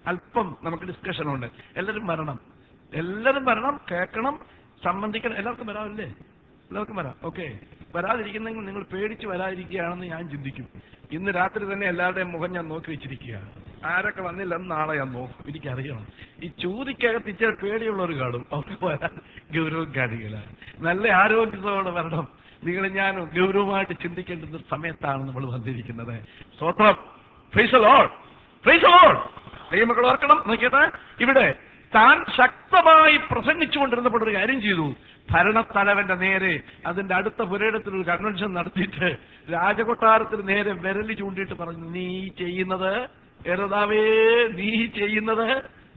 അല്പം നമുക്ക് ഡിസ്കഷൻ ഉണ്ട്. എല്ലാവരും വരണം, എല്ലാവരും വരണം, കേൾക്കണം, സംബന്ധിക്കണം. എല്ലാവർക്കും വരാമല്ലേ? എല്ലാവർക്കും വരാം. ഓക്കെ. വരാതിരിക്കുന്നെങ്കിൽ നിങ്ങൾ പേടിച്ച് വരാതിരിക്കുകയാണെന്ന് ഞാൻ ചിന്തിക്കും. ഇന്ന് രാത്രി തന്നെ എല്ലാവരുടെയും മുഖം ഞാൻ നോക്കി വെച്ചിരിക്കുകയാണ്. ആരൊക്കെ വന്നില്ലെന്ന് നാളെ ഞാൻ നോക്കും. എനിക്കറിയണം ഈ ചൂതിക്കകത്ത് ഇച്ചിരി പേടിയുള്ളവർ കാണും, അവർക്ക് വരാൻ ഗൗരവം കാണിക്കില്ല. നല്ല ആരോഗ്യത്തോടെ വരണം. നിങ്ങൾ ഞാൻ ഗൗരവമായിട്ട് ചിന്തിക്കേണ്ടുന്ന സമയത്താണ് നമ്മൾ വന്നിരിക്കുന്നത്. സ്തോത്രം. Praise the Lord, praise the Lord. ദൈവമക്കൾ ഓർക്കണം, നോക്കിയിട്ട് ഇവിടെ താൻ ശക്തമായി പ്രസംഗിച്ചുകൊണ്ടിരുന്നപ്പോൾ ഒരു കാര്യം ചെയ്തു. ഭരണത്തലവന്റെ നേരെ അതിന്റെ അടുത്ത പുരയിടത്തിൽ ഒരു കൺവെൻഷൻ നടത്തിയിട്ട് രാജകൊട്ടാരത്തിന് നേരെ വിരലി ചൂണ്ടിയിട്ട് പറഞ്ഞു, നീ ചെയ്യുന്നത് ഹെരോദാവേ, നീ ചെയ്യുന്നത്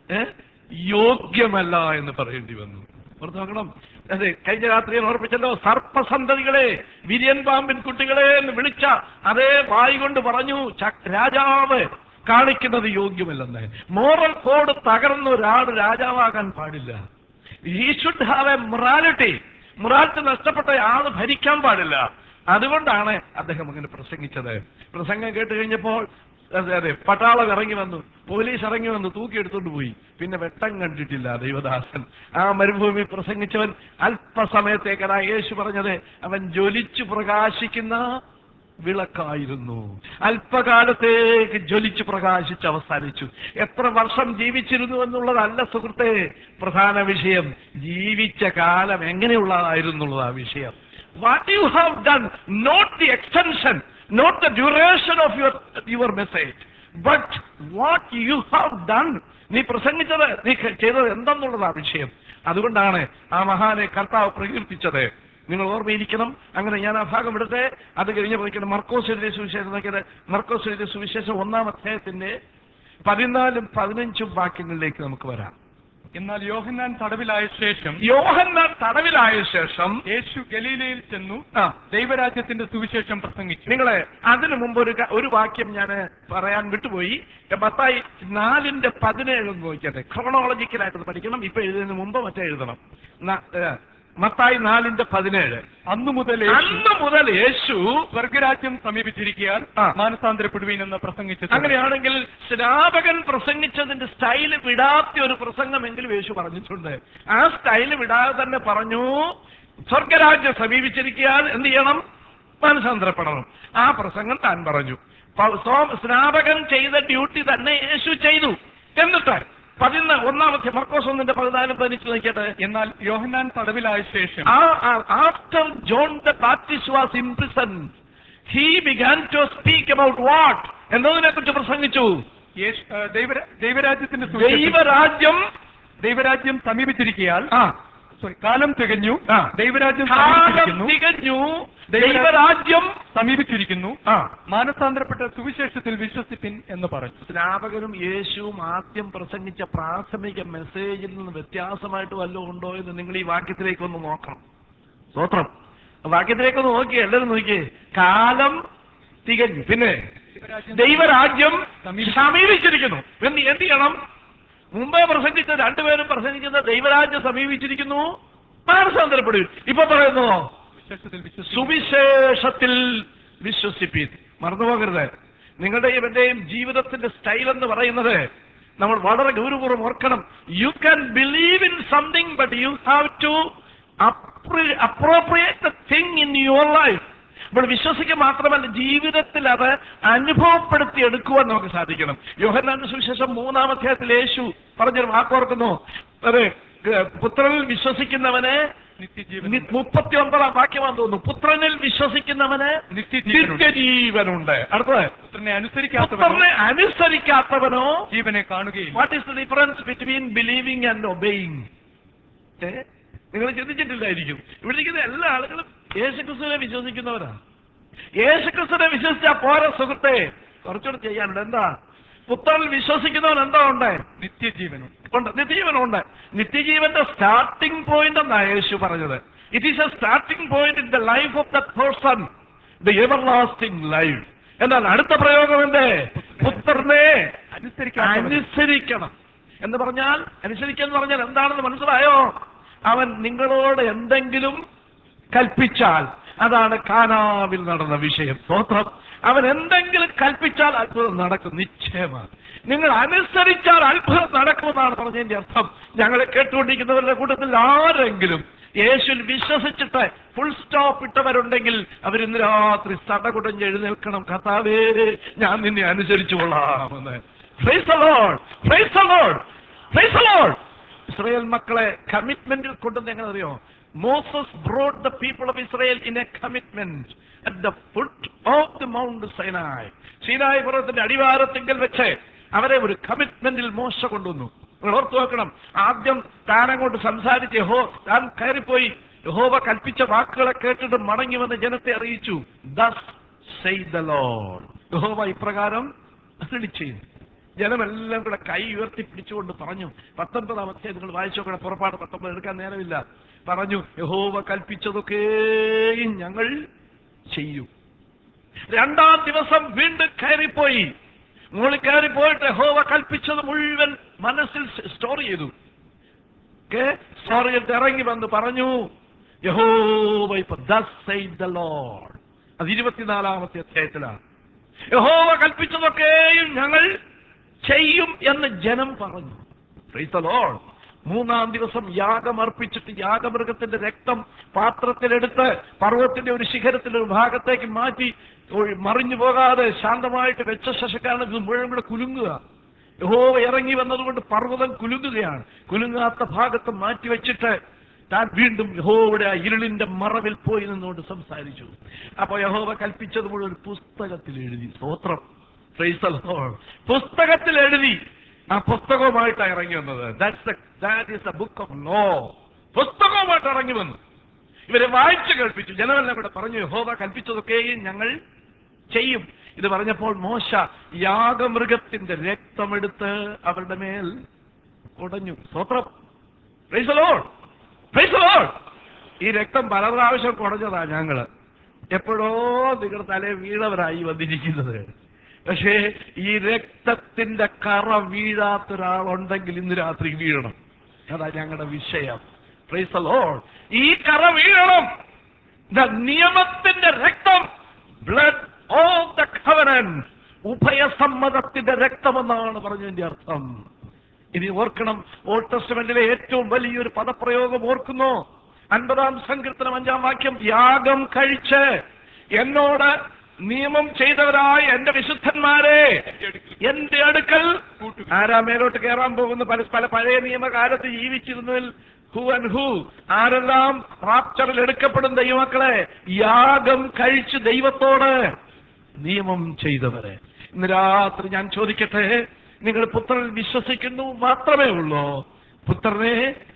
യോഗ്യമല്ല എന്ന് പറയേണ്ടി വന്നു. ഓർത്ത് നോക്കണം. അതെ, കഴിഞ്ഞ രാത്രി ഞാൻ ഓർപ്പിച്ചല്ലോ, സർപ്പസന്തതികളെ, വിര്യൻ പാമ്പിൻ കുട്ടികളെ എന്ന് വിളിച്ച അതേ വായി കൊണ്ട് പറഞ്ഞു രാജാവ് കാണിക്കുന്നത് യോഗ്യമല്ലെന്ന്. മോറൽ കോഡ് തകർന്ന ഒരാൾ രാജാവാകാൻ പാടില്ല. He should have a morality. Morality നഷ്ടപ്പെട്ട ആള് ഭരിക്കാൻ പാടില്ല. അതുകൊണ്ടാണ് അദ്ദേഹം അങ്ങനെ പ്രസംഗിച്ചത്. പ്രസംഗം കേട്ട് കഴിഞ്ഞപ്പോൾ അതെ അതെ പട്ടാളം ഇറങ്ങി വന്നു, പോലീസ് ഇറങ്ങി വന്നു, തൂക്കിയെടുത്തോണ്ട് പോയി. പിന്നെ വെട്ടം കണ്ടിട്ടില്ല ദൈവദാസൻ. ആ മരുഭൂമി പ്രസംഗിച്ചവൻ അല്പസമയത്തേക്കതാ യേശു പറഞ്ഞത്, അവൻ ജ്വലിച്ചു പ്രകാശിക്കുന്ന വിളക്കായിരുന്നു. അല്പകാലത്തേക്ക് ജ്വലിച്ചു പ്രകാശിച്ച് അവസാനിച്ചു. എത്ര വർഷം ജീവിച്ചിരുന്നു എന്നുള്ളതല്ല സുഹൃത്തെ പ്രധാന വിഷയം, ജീവിച്ച കാലം എങ്ങനെയുള്ളതായിരുന്നുള്ളതാ വിഷയം. What you have done, not the extension, not the duration of your your message, but what you have done. നീ പ്രസംഗിച്ചത്, നീ ചെയ്തത് എന്തെന്നുള്ളതാ വിഷയം. അതുകൊണ്ടാണ് ആ മഹാനെ കർത്താവ് പ്രകീർത്തിച്ചത്. നിങ്ങൾ ഓർമ്മയിരിക്കണം. അങ്ങനെ ഞാൻ ആ ഭാഗം എടുത്ത് അത് കഴിഞ്ഞ് പോയിക്കണം. മർക്കോസ് എഴുതിയ സുവിശേഷം നോക്കിയത്, മർക്കോസ് എഴുതിയ സുവിശേഷം ഒന്നാം അധ്യായത്തിന്റെ പതിനാലും പതിനഞ്ചും വാക്യങ്ങളിലേക്ക് നമുക്ക് വരാം. എന്നാൽ യോഹന്നാൻ തടവിലായ ശേഷം യോഹന്നാൻ തടവിലായ ശേഷം യേശു ഗലീലയിൽ ചെന്നു ദൈവരാജ്യത്തിന്റെ സുവിശേഷം പ്രസംഗിച്ചു. നിങ്ങളെ അതിനു മുമ്പ് ഒരു ഒരു വാക്യം ഞാൻ പറയാൻ വിട്ടുപോയി. മത്തായി നാലിന്റെ പതിനേഴ് നോക്കിയാട്ടെ. ക്രോണോളജിക്കലായിട്ട് പഠിക്കണം. ഇപ്പൊ എഴുതുന്നതിന് മുമ്പ് മറ്റേ എഴുതണം. മത്തായി നാലിന്റെ പതിനേഴ്. അന്നു മുതൽ അന്ന് മുതൽ യേശു സ്വർഗരാജ്യം സമീപിച്ചിരിക്കാൻ മാനസാന്തരപ്പെടുവീൻ എന്ന് പ്രസംഗിച്ചത്. അങ്ങനെയാണെങ്കിൽ സ്നാപകൻ പ്രസംഗിച്ചതിന്റെ സ്റ്റൈല് വിടാത്ത ഒരു പ്രസംഗമെങ്കിലും യേശു പറഞ്ഞിട്ടുണ്ട്. ആ സ്റ്റൈല് വിടാതെ തന്നെ പറഞ്ഞു, സ്വർഗരാജ്യം സമീപിച്ചിരിക്കാൻ എന്ത് ചെയ്യണം? മാനസാന്തരപ്പെടണം. ആ പ്രസംഗം താൻ പറഞ്ഞു. സ്നാപകൻ ചെയ്ത ഡ്യൂട്ടി തന്നെ യേശു ചെയ്തു. എന്നിട്ട് പതിന ഒന്നാമത്തെ മർക്കോസ് ഒന്നിന്റെ പതിനാലും പതിനഞ്ച് നോക്കിയിട്ട്, എന്നാൽ യോഹന്നാൻ തടവിലായ ശേഷം after John the Baptist was in prison he began to speak about what, എന്നതിനെ കുറിച്ച് പ്രസംഗിച്ചു. ദൈവരാജ്യത്തിന്റെ ദൈവരാജ്യം ദൈവരാജ്യം സമീപിച്ചിരിക്കാൻ സോറി കാലം തികഞ്ഞു, ദൈവരാജ്യം തികഞ്ഞു, ദൈവരാജ്യം സമീപിച്ചിരിക്കുന്നു, മാനസാന്തരപ്പെട്ട സുവിശേഷത്തിൽ വിശ്വസിപ്പിൻ എന്ന് പറഞ്ഞു. സ്നാപകനും യേശുവും ആദ്യം പ്രസംഗിച്ച പ്രാഥമിക മെസ്സേജിൽ നിന്ന് വ്യത്യാസമായിട്ട് വല്ലതും ഉണ്ടോ എന്ന് നിങ്ങൾ ഈ വാക്യത്തിലേക്കൊന്ന് നോക്കണം. സ്തോത്രം. വാക്യത്തിലേക്കൊന്ന് നോക്കിയേ, എല്ലാവരും നോക്കിയേ. കാലം തികഞ്ഞു, പിന്നെ ദൈവരാജ്യം സമീപിച്ചിരിക്കുന്നു. എന്ത് എന്ത് ചെയ്യണം? മുമ്പേ പ്രസംഗിച്ച രണ്ടുപേരും പ്രസംഗിക്കുന്നത് ദൈവരാജ്യം സമീപിച്ചിരിക്കുന്നു, മാനസാന്തരപ്പെടും. ഇപ്പൊ പറയുന്നു സുവിശേഷത്തിൽ വിശ്വസിപ്പീൻ. മറന്നുപോകരുത്. നിങ്ങളുടെയും എന്റെയും ജീവിതത്തിന്റെ സ്റ്റൈൽ എന്ന് പറയുന്നത് നമ്മൾ വളരെ ഗൗരവപൂർവ്വം ഓർക്കണം. You can believe in something, but you have to appropriate the thing in your life. ഇപ്പോൾ വിശ്വസിക്കുക മാത്രമല്ല, ജീവിതത്തിൽ അത് അനുഭവപ്പെടുത്തി എടുക്കുവാൻ നമുക്ക് സാധിക്കണം. യോഹന്നാന്റെ സുവിശേഷം മൂന്നാം അധ്യായത്തിൽ യേശു പറഞ്ഞൊരു വാക്കോർക്കുന്നു, അതെ, പുത്രനിൽ വിശ്വസിക്കുന്നവന് മുപ്പത്തി ഒമ്പതാം വാക്യമാണെന്ന് തോന്നുന്നു, പുത്രനിൽ വിശ്വസിക്കുന്നവന് നിത്യജീവനുണ്ട്. അടുത്തത്, പുത്രനെ അനുസരിക്കാത്ത പുത്രനെ അനുസരിക്കാത്തവനോ ജീവനെ കാണുകയില്ല. What is the difference between believing and obeying? നിങ്ങൾ ചിന്തിച്ചിട്ടില്ലായിരിക്കും. ഇവിടെ ഇരിക്കുന്ന എല്ലാ ആളുകളും യേശുക്രിസ്തുവിനെ വിശ്വസിക്കുന്നവരാ. യേശുക്രിസ്തുവിനെ വിശ്വസിച്ചാൽ പോരാ സുഹൃത്തെ, കുറച്ചുകൂടെ ചെയ്യാനുണ്ട്. എന്താ? പുത്രനിൽ വിശ്വസിക്കുന്നവൻ എന്താ ഉണ്ട്? നിത്യജീവനും ഉണ്ട്, നിത്യജീവനുണ്ട്. നിത്യജീവന്റെ സ്റ്റാർട്ടിംഗ് പോയിന്റ് എന്നാണ് യേശു പറഞ്ഞത്. It is a starting point in the life of the person, the ever lasting life. എന്നാൽ അടുത്ത പ്രയോഗം എന്തേ? പുത്രനെ അനുസരിക്കണം എന്ന് പറഞ്ഞാൽ, അനുസരിക്കുക എന്ന് പറഞ്ഞാൽ എന്താണെന്ന് മനസ്സിലായോ? അവൻ നിങ്ങളോട് എന്തെങ്കിലും കൽപ്പിച്ചാൽ, അതാണ് കാനാവിൽ നടന്ന വിഷയം. സ്തോത്രം. അവൻ എന്തെങ്കിലും കൽപ്പിച്ചാൽ അത്ഭുതം നടക്കും, നിശ്ചയമാണ്. നിങ്ങൾ അനുസരിച്ചാൽ അത്ഭുതം നടക്കുമെന്നാണ് പറഞ്ഞതിന്റെ അർത്ഥം. ഞങ്ങളെ കേട്ടുകൊണ്ടിരിക്കുന്നവരുടെ കൂട്ടത്തിൽ ആരെങ്കിലും യേശുവിൽ വിശ്വസിച്ചിട്ട് ഫുൾ സ്റ്റോപ്പ് ഇട്ടവരുണ്ടെങ്കിൽ അവരിന്ന് രാത്രി സടകുടഞ്ഞ് എഴുന്നേൽക്കണം. കർത്താവേ, ഞാൻ നിന്നെ അനുസരിച്ചു കൊള്ളാമെന്ന്. Praise the Lord, praise the Lord, praise the Lord. Israel മക്കളെ കമ്മിറ്റ്മെന്റിൽ കൊണ്ടുവന്ന് എങ്ങനെ അറിയോ? Moses brought the people of Israel in a commitment at the foot of the Mount Sinai. സീനായി പർവ്വതത്തിന്റെ അടിവാരത്തിങ്കൽ വെച്ച് അവരെ ഒരു കമ്മിറ്റ്മെന്റിൽ മോശ കൊണ്ടുവന്നു. ഓർത്തു നോക്കണം, ആദ്യം താൻ അങ്ങോട്ട് സംസാരിച്ച് യഹോ താൻ കയറിപ്പോയി യഹോവ കൽപ്പിച്ച വാക്കുകളെ കേട്ടിട്ട് മടങ്ങി വന്ന് ജനത്തെ അറിയിച്ചു. Thus saith the Lord. യഹോവ ഇപ്രകാരം അരുളി ചെയ്യുന്നു. ജനമെല്ലാം കൂടെ കൈ ഉയർത്തി പിടിച്ചുകൊണ്ട് പറഞ്ഞു. പത്തൊൻപതാമത്തെ നിങ്ങൾ വായിച്ചു നോക്കണം, പുറപ്പാട് പത്തൊമ്പത് എടുക്കാൻ നേരമില്ല. പറഞ്ഞു, യഹോവ കൽപ്പിച്ചതൊക്കെയും ഞങ്ങൾ ചെയ്യും. രണ്ടാം ദിവസം വീണ്ടും കയറിപ്പോയി. മുകളിൽ കയറിപ്പോയിട്ട് യഹോവ കൽപ്പിച്ചത് മുഴുവൻ മനസ്സിൽ സ്റ്റോർ ചെയ്തു. സ്റ്റോർ ചെയ്തിട്ട് ഇറങ്ങി വന്ന് പറഞ്ഞു, യഹോവ ഇപ്പൊ thus saith the Lord. അത് ഇരുപത്തിനാലാമത്തെ അധ്യായത്തിലാണ്. യഹോവ കൽപ്പിച്ചതൊക്കെയും ഞങ്ങൾ ചെയ്യും എന്ന് ജനം പറഞ്ഞു. Praise the Lord. മൂന്നാം ദിവസം യാഗം അർപ്പിച്ചിട്ട് യാഗമൃഗത്തിന്റെ രക്തം പാത്രത്തിലെടുത്ത് പർവ്വതത്തിന്റെ ഒരു ശിഖരത്തിന്റെ ഒരു ഭാഗത്തേക്ക് മാറ്റി മറിഞ്ഞു പോകാതെ ശാന്തമായിട്ട് വെച്ച ശശക്കാരൻ ഇത് മുഴുവൻ കൂടെ കുലുങ്ങുക. യഹോവ ഇറങ്ങി വന്നതുകൊണ്ട് പർവ്വതം കുലുങ്ങുകയാണ്. കുലുങ്ങാത്ത ഭാഗത്ത് മാറ്റി വെച്ചിട്ട് താൻ വീണ്ടും യഹോവയുടെ ആ ഇരുളിന്റെ മറവിൽ പോയി നിന്നുകൊണ്ട് സംസാരിച്ചു. അപ്പൊ യഹോവ കൽപ്പിച്ചത് മുഴുവൻ പുസ്തകത്തിൽ എഴുതി. സ്തോത്രം, പ്രൈസ് ദി ലോർഡ്. പുസ്തകത്തിൽ എഴുതി. ആ പുസ്തകവുമായിട്ടാണ് ഇറങ്ങി വന്നത്. That is the book of law. പുസ്തകവുമായിട്ട് ഇറങ്ങി വന്നു. ഇവരെ വായിച്ചു കേൾപ്പിച്ചു. ജനമെല്ലാം കൂടെ പറഞ്ഞു, യഹോവ കൽപ്പിച്ചതൊക്കെയും ഞങ്ങൾ ചെയ്യും. ഇത് പറഞ്ഞപ്പോൾ മോശ യാഗമൃഗത്തിന്റെ രക്തമെടുത്ത് അവരുടെ മേൽ കുടഞ്ഞു. സ്തോത്രം, praise the Lord, praise the Lord. ഈ രക്തം പല പ്രാവശ്യം കുടഞ്ഞതാ ഞങ്ങള്. എപ്പോഴോ നിങ്ങളുടെ തലേ വീണവരായി വന്നിരിക്കുന്നത്. പക്ഷേ ഈ രക്തത്തിന്റെ കറ വീഴാത്തൊരാളുണ്ടെങ്കിൽ ഇന്ന് രാത്രി വീഴണം. അതാ ഞങ്ങളുടെ വിഷയം. Praise the Lord. ഈ കറ വീഴണം. നിയമത്തിന്റെ രക്തം, ബ്ലഡ് ഓഫ് ദ കവനന്റ്, ഉഭയസമ്മതത്തിന്റെ രക്തമെന്നാണ് പറഞ്ഞതിന്റെ അർത്ഥം. ഇനി ഓർക്കണം, ഓൾഡ് ടെസ്റ്റമെന്റിലെ ഏറ്റവും വലിയൊരു പദപ്രയോഗം ഓർക്കുന്നു. അൻപതാം സങ്കീർത്തനം അഞ്ചാം വാക്യം, യാഗം കഴിച്ച് എന്നോട് നിയമം ചെയ്തവരായ എന്റെ വിശുദ്ധന്മാരെ എന്റെ അടുക്കൽ. ആരാ മേലോട്ട് കയറാൻ പോകുന്ന? പല പല പഴയ നിയമകാലത്ത് ജീവിച്ചിരുന്നതിൽ ഹു ആൻഡ് ഹു ആരെല്ലാം റാപ്ചറിൽ എടുക്കപ്പെടും ദൈവമക്കളെ? യാഗം കഴിച്ച് ദൈവത്തോട് നിയമം ചെയ്തവരെ. ഇന്ന് രാത്രി ഞാൻ ചോദിക്കട്ടെ, നിങ്ങൾ പുത്രനിൽ വിശ്വസിക്കുന്നു മാത്രമേ ഉള്ളൂ? പുത്രനെ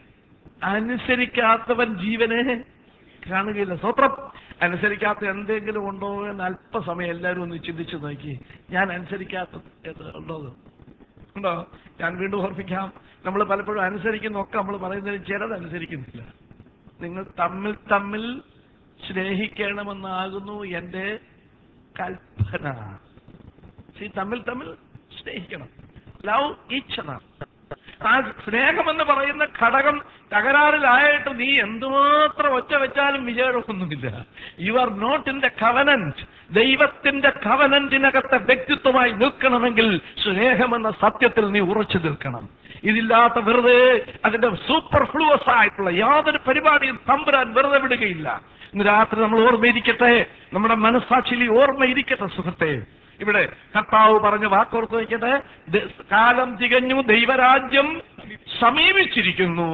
അനുസരിക്കാത്തവൻ ജീവനെ കാണുകയില്ല. സ്വത്രം. അനുസരിക്കാത്ത എന്തെങ്കിലും ഉണ്ടോ എന്ന് അല്പസമയം എല്ലാവരും ഒന്ന് ചിന്തിച്ചു നോക്കി. ഞാൻ അനുസരിക്കാത്ത ഉണ്ടോ ഉണ്ടോ? ഞാൻ വീണ്ടും ഓർപ്പിക്കാം, നമ്മൾ പലപ്പോഴും അനുസരിക്കുന്നൊക്കെ നമ്മൾ പറയുന്നതിന് ചിലത് അനുസരിക്കുന്നില്ല. നിങ്ങൾ തമ്മിൽ തമ്മിൽ സ്നേഹിക്കണമെന്നാകുന്നു എന്റെ കൽപ്പന. തമ്മിൽ തമ്മിൽ സ്നേഹിക്കണം. Love each other. ആ സ്നേഹമെന്ന് പറയുന്ന ഘടകം തകരാറിലായിട്ട് നീ എന്തുമാത്രം ഒച്ച വെച്ചാലും വിജയമൊന്നുമില്ല. You are not in the covenant. ദൈവത്തിന്റെ കവനന്റിനകത്തെ വ്യക്തിത്വമായി നിൽക്കണമെങ്കിൽ സ്നേഹമെന്ന സത്യത്തിൽ നീ ഉറച്ചു നിൽക്കണം. ഇതില്ലാത്ത വെറുതെ അതിന്റെ സൂപ്പർഫ്ലൂവസ് ആയിട്ടുള്ള യാതൊരു പരിപാടിയും തമ്പുരാൻ വെറുതെ വിടുകയില്ല. ഇന്ന് രാത്രി നമ്മൾ ഓർമ്മയിരിക്കട്ടെ, നമ്മുടെ മനസ്സാക്ഷിയിൽ ഓർമ്മയിരിക്കട്ടെ സുഹൃത്തെ. ഇവിടെ കർത്താവ് പറഞ്ഞ വാക്കോർത്ത് വയ്ക്കട്ടെ, കാലം തികഞ്ഞു, ദൈവരാജ്യം സമീപിച്ചിരിക്കുന്നു,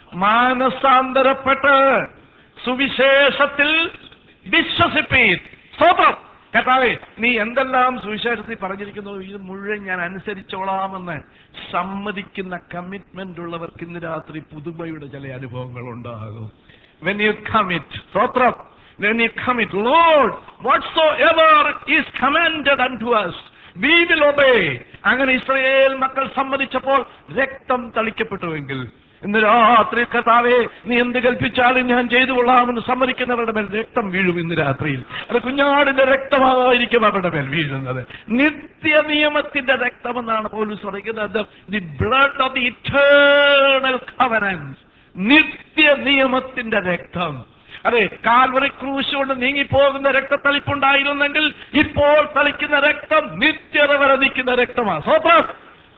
മാനസാന്തരപ്പെട്ട് സുവിശേഷത്തിൽ വിശ്വസിപ്പീൻ. സ്തോത്രം. കർത്താവേ, നീ എന്തെല്ലാം സുവിശേഷത്തിൽ പറഞ്ഞിരിക്കുന്നു ഇത് മുഴുവൻ ഞാൻ അനുസരിച്ചോളാമെന്ന് സമ്മതിക്കുന്ന കമ്മിറ്റ്മെന്റ് ഉള്ളവർക്ക് ഇന്ന് രാത്രി പുതുമയുടെ ചില അനുഭവങ്ങൾ ഉണ്ടാകും. When you commit, സ്തോത്രം, when you commit, Lord, whatsoever is commanded unto us, we will obey. അങ്ങനെ ഇസ്രായേൽ മക്കൾ സമ്മതിച്ചപ്പോൾ രക്തം തളിക്കപ്പെട്ടുവെങ്കിൽ ഇന്ന് രാത്രി കർത്താവേ നീ എന്ത് കൽപ്പിച്ചാലും ഞാൻ ചെയ്തു കൊള്ളാമെന്ന് സമ്മതിക്കുന്നവരുടെ മേൽ രക്തം വീഴും. ഇന്ന് രാത്രിയിൽ അത് കുഞ്ഞാടിന്റെ രക്തമായിരിക്കും അവരുടെ മേൽ വീഴുന്നത്. നിത്യ നിയമത്തിന്റെ രക്തമെന്നാണ് പൗലോസ് പറയുന്നത്. The blood of the eternal covenant. നിത്യ നിയമത്തിന്റെ രക്തം. അതെ, കാൽവറി ക്രൂശ് കൊണ്ട് നീങ്ങിപ്പോകുന്ന രക്തത്തളിപ്പുണ്ടായിരുന്നെങ്കിൽ ഇപ്പോൾ തളിക്കുന്ന രക്തം നിത്യത വരെ നിൽക്കുന്ന രക്തമാണ്. സ്വത്രം.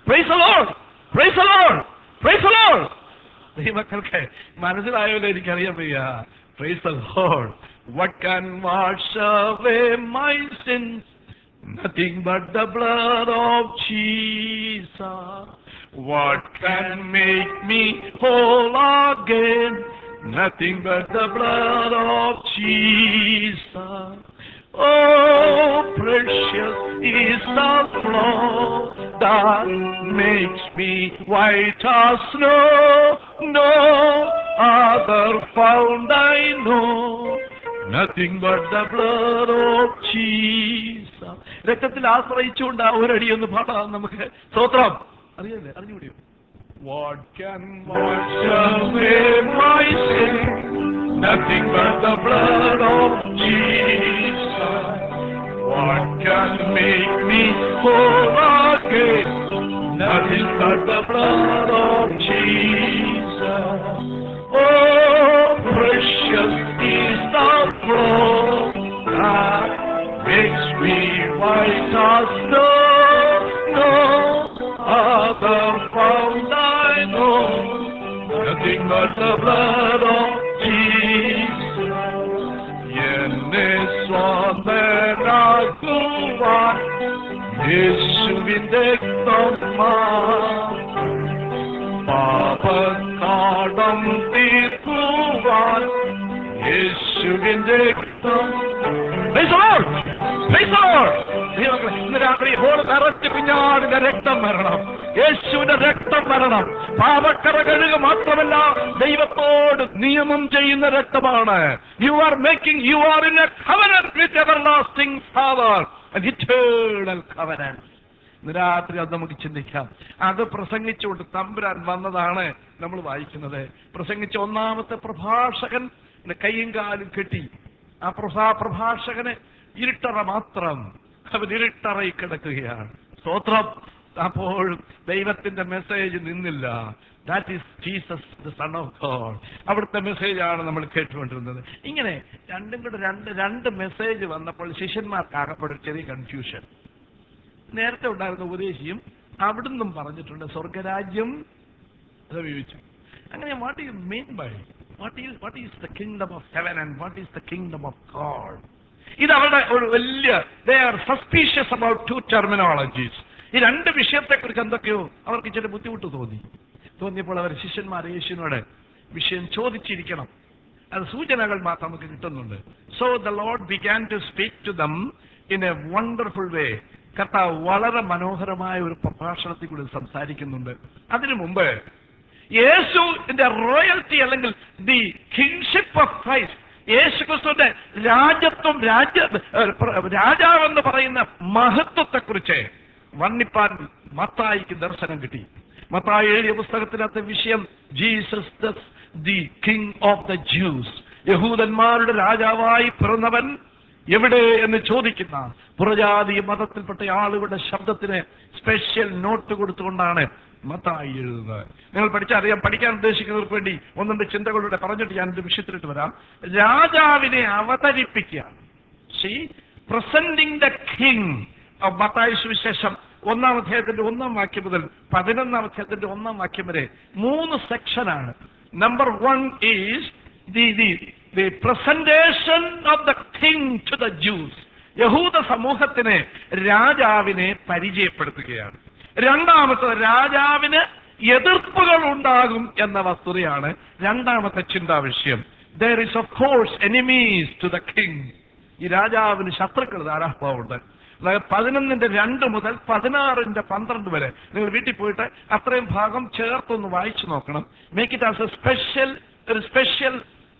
Praise the Lord, praise the Lord, praise the Lord. ദൈവമക്കൾക്ക് മനസ്സിലായല്ലോ, എനിക്കറിയാൻ വയ്യ. Praise the Lord. What can wash away my sins? Nothing but the blood of Jesus. What can make me whole again? Nothing but the blood of Jesus. Oh, precious is the flow that makes me white as snow. No other found I know. Nothing but the blood of Jesus. രക്തത്തിൽ ആശ്രയിച്ചുകൊണ്ട് ആ ഒരടി ഒന്ന് പാടാം നമുക്ക്. സ്തോത്രം. അറിയല്ലേ, അറിഞ്ഞുകൂടിയോ? What can wash away my sin? Nothing but the blood of Jesus. What can make me whole again? Nothing but the blood of Jesus. Oh, precious is the blood that makes me white as snow. No other found I know. Nothing but the blood of Jesus. എന്നെ സ്വന്തനാക്കുവാൻ യേശുവിന്റെ രക്തം, പാപക്കാടം തീർക്കുവാൻ യേശുവിന്റെ രക്തം. ഇന്ന് രാത്രി whole നിറച്ച് കുഞ്ഞാടിന്റെ രക്തം വരണം, യേശുവിന്റെ രക്തം വരണം. പാപക്കറ കഴുക മാത്രമല്ല, ദൈവത്തോട് നിയമം ചെയ്യുന്ന രക്തമാണ്. You are making you are in a covenant with everlasting father, an eternal covenant. ഇന്ന് രാത്രി അത് നമുക്ക് ചിന്തിക്കാം. അത് പ്രസംഗിച്ചുകൊണ്ട് തമ്പുരാൻ വന്നതാണ് നമ്മൾ വായിക്കുന്നത്. പ്രസംഗിച്ച ഒന്നാമത്തെ പ്രഭാഷകൻ കൈയും കാലും കെട്ടി. ആ പ്രഭാ പ്രഭാഷകന് ഇരുട്ടറ മാത്രം, അവൻ ഇരുട്ടറയിൽ കിടക്കുകയാണ്. സ്തോത്രം. അപ്പോഴും ദൈവത്തിന്റെ മെസ്സേജ് നിന്നില്ല. That is Jesus the son of God. അവിടുത്തെ മെസ്സേജാണ് നമ്മൾ കേട്ടുകൊണ്ടിരുന്നത്. ഇങ്ങനെ രണ്ടും കൂടെ രണ്ട് രണ്ട് മെസ്സേജ് വന്നപ്പോൾ ശിഷ്യന്മാർക്ക് ആകപ്പെടും ചെറിയ കൺഫ്യൂഷൻ. നേരത്തെ ഉണ്ടായിരുന്ന ഉപദേശിയും അവിടുന്നും പറഞ്ഞിട്ടുണ്ട് സ്വർഗരാജ്യം ഉപയോഗിച്ചു. അങ്ങനെ what you mean by what is what is the kingdom of heaven and what is the kingdom of God? ഇത് അവരുടെ ഒരു വലിയ they are suspicious about two terminologies. ഈ രണ്ട് വിഷയത്തെക്കുറിച്ച് എന്തൊക്കെയോ അവർക്ക് ചില ബുദ്ധിമുട്ട് തോന്നി. തോന്നിയപ്പോൾ അവർ ശിഷ്യന്മാർ യേശുവിനോട് വിഷയം ചോദിച്ചിരിക്കണം. അത് സൂചനകൾ മാത്രം നമുക്ക് കിട്ടുന്നുണ്ട്. So the Lord began to speak to them in a wonderful way. കർത്താവ് വളരെ മനോഹരമായ ഒരു പ്രഭാഷണത്തിൽ കൂടി സംസാരിക്കുന്നുണ്ട്. അതിനു മുമ്പ് യേശുവിന്റെ റോയൽറ്റി അല്ലെങ്കിൽ ദി കിങ്ഷിപ്പ് ഓഫ് ക്രൈസ്റ്റ്, യേശു ക്രിസ്തുവിന്റെ രാജ്യത്വം, രാജ്യ രാജാവെന്ന് പറയുന്ന മഹത്വത്തെക്കുറിച്ച് വർണ്ണിപ്പാൻ മത്തായിക്ക് ദർശനം കിട്ടി. മത്തായി എഴുതിയ പുസ്തകത്തിനകത്തെ വിഷയം Jesus the king of the Jews, യഹൂദന്മാരുടെ രാജാവായി പിറന്നവൻ എവിടെ എന്ന് ചോദിക്കുന്ന പുറജാതി മതത്തിൽപ്പെട്ട ആളുകളുടെ ശബ്ദത്തിന് സ്പെഷ്യൽ നോട്ട് കൊടുത്തുകൊണ്ടാണ് മത്തായി എഴുതുന്നത്. നിങ്ങൾ പഠിച്ചറിയാം. പഠിക്കാൻ ഉദ്ദേശിക്കുന്നവർക്ക് വേണ്ടി ഒന്നുണ്ട് ചിന്തകളുടെ പറഞ്ഞിട്ട് ഞാൻ എന്റെ വിഷയത്തിലിട്ട് വരാം. രാജാവിനെ അവതരിപ്പിക്കുക, സീ പ്രസന്റിംഗ് ദ കിങ്. മത്തായി സുവിശേഷം ഒന്നാം അധ്യായത്തിന്റെ ഒന്നാം വാക്യം മുതൽ പതിനൊന്നാം അധ്യായത്തിന്റെ ഒന്നാം വാക്യം വരെ മൂന്ന് സെക്ഷനാണ്. Number one is the the the presentation of the king to the Jews. യഹൂദ സമൂഹത്തിന് രാജാവിനെ പരിചയപ്പെടുത്തുകയാണ്. രണ്ടാമത്തെ, രാജാവിന് എതിർപ്പുകൾ ഉണ്ടാകും എന്ന വസ്തുതയാണ് രണ്ടാമത്തെ ചിന്താ വിഷയം. There is of course enemies to the king. ഈ രാജാവിന് ശത്രുക്കൾ ധാരാളമുണ്ട്. അതായത് പതിനൊന്നിന്റെ രണ്ട് മുതൽ പതിനാറിന്റെ പന്ത്രണ്ട് വരെ നിങ്ങൾ വീട്ടിൽ പോയിട്ട് അത്രയും ഭാഗം ചേർത്തൊന്ന് വായിച്ചു നോക്കണം. Make it as a special ഒരു സ്പെഷ്യൽ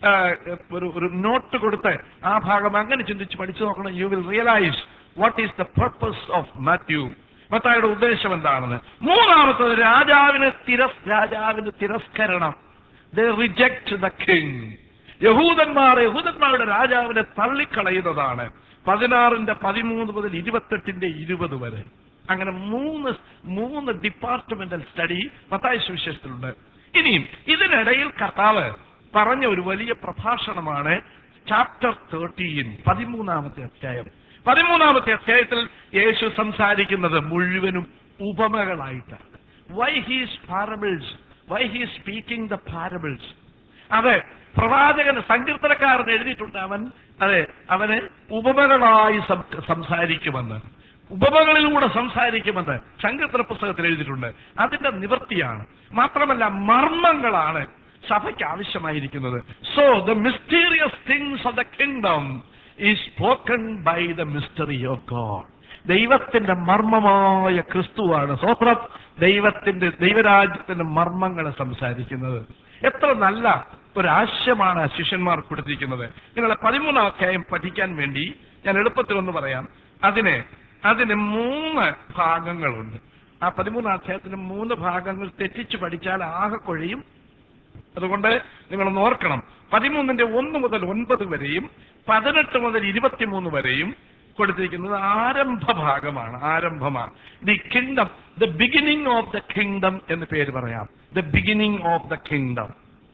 ഒരു ഒരു നോട്ട് കൊടുത്ത് ആ ഭാഗം അങ്ങനെ ചിന്തിച്ച് പഠിച്ചു നോക്കണം. You will realise what is the purpose of Matthew. മത്തായിയുടെ ഉദ്ദേശം എന്താണെന്ന്. മൂന്നാമത്തത്, രാജാവിന് തിരസ് രാജാവിന് തിരസ്കരണം. They reject the king. യഹൂദന്മാർ യഹൂദന്മാരുടെ രാജാവിനെ തള്ളിക്കളയുന്നതാണ്. പതിനാറിന്റെ പതിമൂന്ന് മുതൽ ഇരുപത്തെട്ടിന്റെ ഇരുപത് വരെ. അങ്ങനെ മൂന്ന് മൂന്ന് ഡിപ്പാർട്ട്മെന്റൽ സ്റ്റഡി മത്തായി സുവിശേഷത്തിലുണ്ട്. ഇനിയും ഇതിനിടയിൽ കർത്താവ് പറഞ്ഞ ഒരു വലിയ പ്രഭാഷണമാണ് ചാപ്റ്റർ തേർട്ടീൻ, പതിമൂന്നാമത്തെ അധ്യായം. പതിമൂന്നാമത്തെ അധ്യായത്തിൽ യേശു സംസാരിക്കുന്നത് മുഴുവനും ഉപമകളായിട്ടാണ്. why he is parables, why he is speaking the parables. അതെ, പ്രവാചകൻ സങ്കീർത്തനക്കാരൻ എഴുതിയിട്ടുണ്ട്, അവൻ അതെ അവന് ഉപമകളായി സംസാരിക്കുമെന്ന്, ഉപമകളിലൂടെ സംസാരിക്കുമെന്ന് സങ്കീർത്തന പുസ്തകത്തിൽ എഴുതിയിട്ടുണ്ട്. അതിന്റെ നിവൃത്തിയാണ്. മാത്രമല്ല മർമ്മങ്ങളാണ് സഭയ്ക്ക് ആവശ്യമായിരിക്കുന്നത്. So the mysterious things of the kingdom is spoken by the mystery of God. ദൈവത്തിന്റെ മർമ്മമായ ക്രിസ്തുവാണ് സ്തോത്രം, ദൈവത്തിന്റെ ദൈവരാജ്യത്തിന്റെ മർമ്മങ്ങളെ സംസാരിക്കുന്നത്. എത്ര നല്ല ഒരാശയമാണ് ശിഷ്യന്മാർ കൊടുത്തിരിക്കുന്നത്. നിങ്ങളെ പതിമൂന്നാം അധ്യായം പഠിക്കാൻ വേണ്ടി ഞാൻ എളുപ്പത്തിൽ ഒന്ന് പറയാം. അതിന് അതിന് മൂന്ന് ഭാഗങ്ങളുണ്ട്. ആ പതിമൂന്നാം അധ്യായത്തിന് മൂന്ന് ഭാഗങ്ങൾ തെറ്റിച്ച് പഠിച്ചാൽ ആകെ കൊഴിയും. അതുകൊണ്ട് നിങ്ങളൊന്ന് ഓർക്കണം, പതിമൂന്നിന്റെ ഒന്ന് മുതൽ ഒൻപത് വരെയും പതിനെട്ട് മുതൽ ഇരുപത്തിമൂന്ന് വരെയും കൊടുത്തിരിക്കുന്നത് ആരംഭ ഭാഗമാണ്, ആരംഭമാണ്. The kingdom, the beginning of the kingdom എന്ന് പേര് പറയാം. The beginning of the kingdom.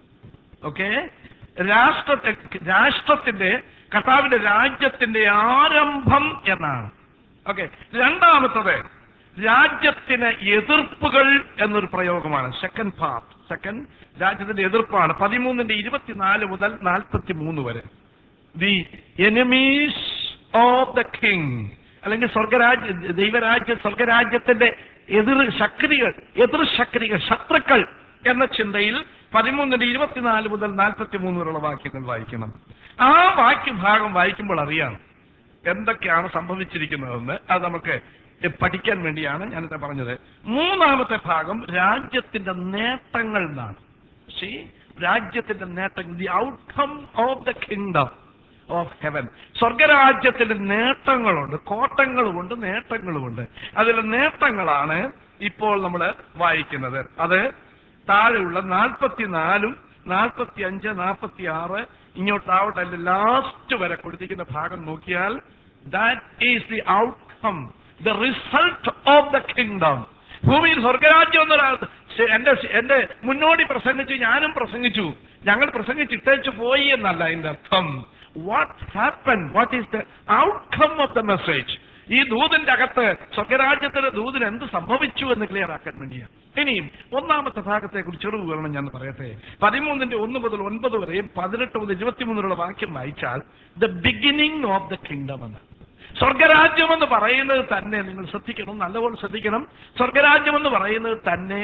Okay, രാഷ്ട്രത്തെ രാഷ്ട്രത്തിന്റെ കർത്താവിന്റെ രാജ്യത്തിന്റെ ആരംഭം എന്നാണ്. ഓക്കെ, രണ്ടാമത്തത് രാജ്യത്തിന് എതിർപ്പുകൾ എന്നൊരു പ്രയോഗമാണ്. സെക്കൻഡ് പാർട്ട്, സെക്കൻഡ് രാജ്യത്തിന്റെ എതിർപ്പാണ്. പതിമൂന്നിന്റെ ഇരുപത്തിനാല് മുതൽ നാൽപ്പത്തി മൂന്ന് വരെ. The enemies of the king, അല്ലെങ്കിൽ സ്വർഗരാജ്യ ദൈവരാജ്യ സ്വർഗരാജ്യത്തിന്റെ എതിർ ശക്തികൾ, എതിർ ശക്തികൾ, ശത്രുക്കൾ എന്ന ചിന്തയിൽ പതിമൂന്നിന്റെ ഇരുപത്തിനാല് മുതൽ നാൽപ്പത്തി മൂന്ന് വരെയുള്ള വാക്യങ്ങൾ വായിക്കണം. ആ വാക്യഭാഗം വായിക്കുമ്പോൾ അറിയാം എന്തൊക്കെയാണ് സംഭവിച്ചിരിക്കുന്നതെന്ന്. അത് നമുക്ക് പഠിക്കാൻ വേണ്ടിയാണ് ഞാനിത് പറഞ്ഞത്. മൂന്നാമത്തെ ഭാഗം രാജ്യത്തിന്റെ നേട്ടങ്ങൾ എന്നാണ്. See, രാജ്യത്തിന്റെ നേട്ടങ്ങൾ, the outcome of the kingdom of heaven. സ്വർഗരാജ്യത്തിന്റെ നേട്ടങ്ങളുണ്ട്, കോട്ടങ്ങളുമുണ്ട്, നേട്ടങ്ങളുമുണ്ട്. അതിലെ നേട്ടങ്ങളാണ് ഇപ്പോൾ നമ്മൾ വായിക്കുന്നത്. അത് താഴെയുള്ള നാൽപ്പത്തിനാലും നാൽപ്പത്തി അഞ്ച് നാൽപ്പത്തി ആറ് ഇങ്ങോട്ടാവട്ടെ, അതിന്റെ ലാസ്റ്റ് വരെ കൊടുത്തിരിക്കുന്ന ഭാഗം നോക്കിയാൽ that is the outcome, the result of the kingdom. ഭൂമിയിൽ സ്വർഗരാജ്യം എന്നൊരാൾ എന്റെ എന്റെ മുന്നോടി പ്രസംഗിച്ചു, ഞാനും പ്രസംഗിച്ചു, ഞങ്ങൾ പ്രസംഗിച്ചിട്ടേച്ചു പോയി എന്നല്ല അതിന്റെ അർത്ഥം. What happen, what is the outcome of the message. ഈ ദൂതിന്റെ അകത്ത് സ്വർഗരാജ്യത്തിന്റെ ദൂതിന് എന്ത് സംഭവിച്ചു എന്ന് ക്ലിയർ ആക്കാൻ വേണ്ടിയാണ്. ഇനിയും ഒന്നാമത്തെ ഭാഗത്തെ കുറിച്ച് ചെറു വിവരണം ഞാൻ പറയട്ടെ. പതിമൂന്നിന്റെ ഒന്ന് മുതൽ ഒൻപത് വരെയും പതിനെട്ട് മുതൽ ഇരുപത്തിമൂന്നിലുള്ള വാക്യം വായിച്ചാൽ the beginning of the kingdom എന്ന്. സ്വർഗരാജ്യം എന്ന് പറയുന്നത് തന്നെ, നിങ്ങൾ ശ്രദ്ധിക്കണം, നല്ലപോലെ ശ്രദ്ധിക്കണം, സ്വർഗരാജ്യം എന്ന് പറയുന്നത് തന്നെ